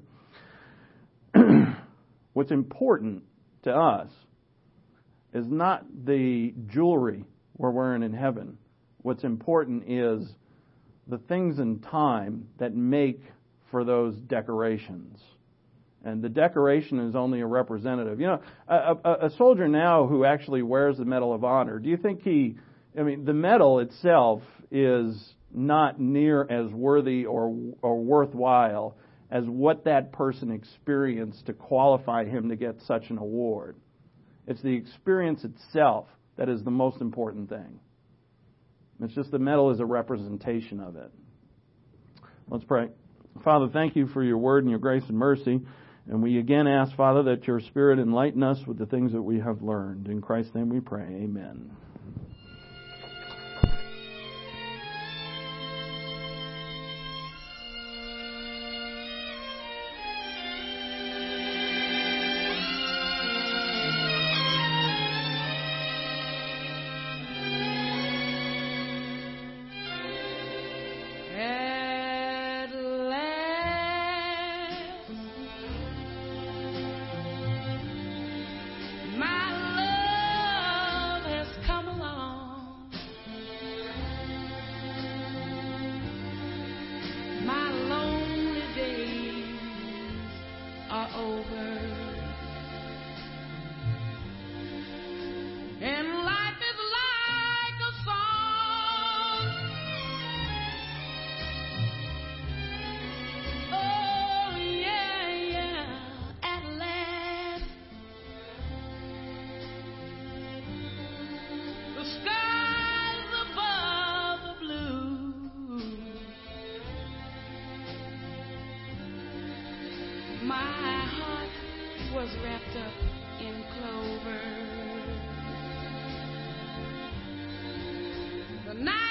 A: What's important to us is not the jewelry we're wearing in heaven. What's important is the things in time that make for those decorations. And the decoration is only a representative. You know, a, a, a soldier now who actually wears the Medal of Honor, do you think he, I mean, the medal itself is not near as worthy or or worthwhile as what that person experienced to qualify him to get such an award. It's the experience itself that is the most important thing. It's just the medal is a representation of it. Let's pray. Father, thank you for your word and your grace and mercy. And we again ask, Father, that your Spirit enlighten us with the things that we have learned. In Christ's name we pray. Amen.
B: My heart was wrapped up in clover. The night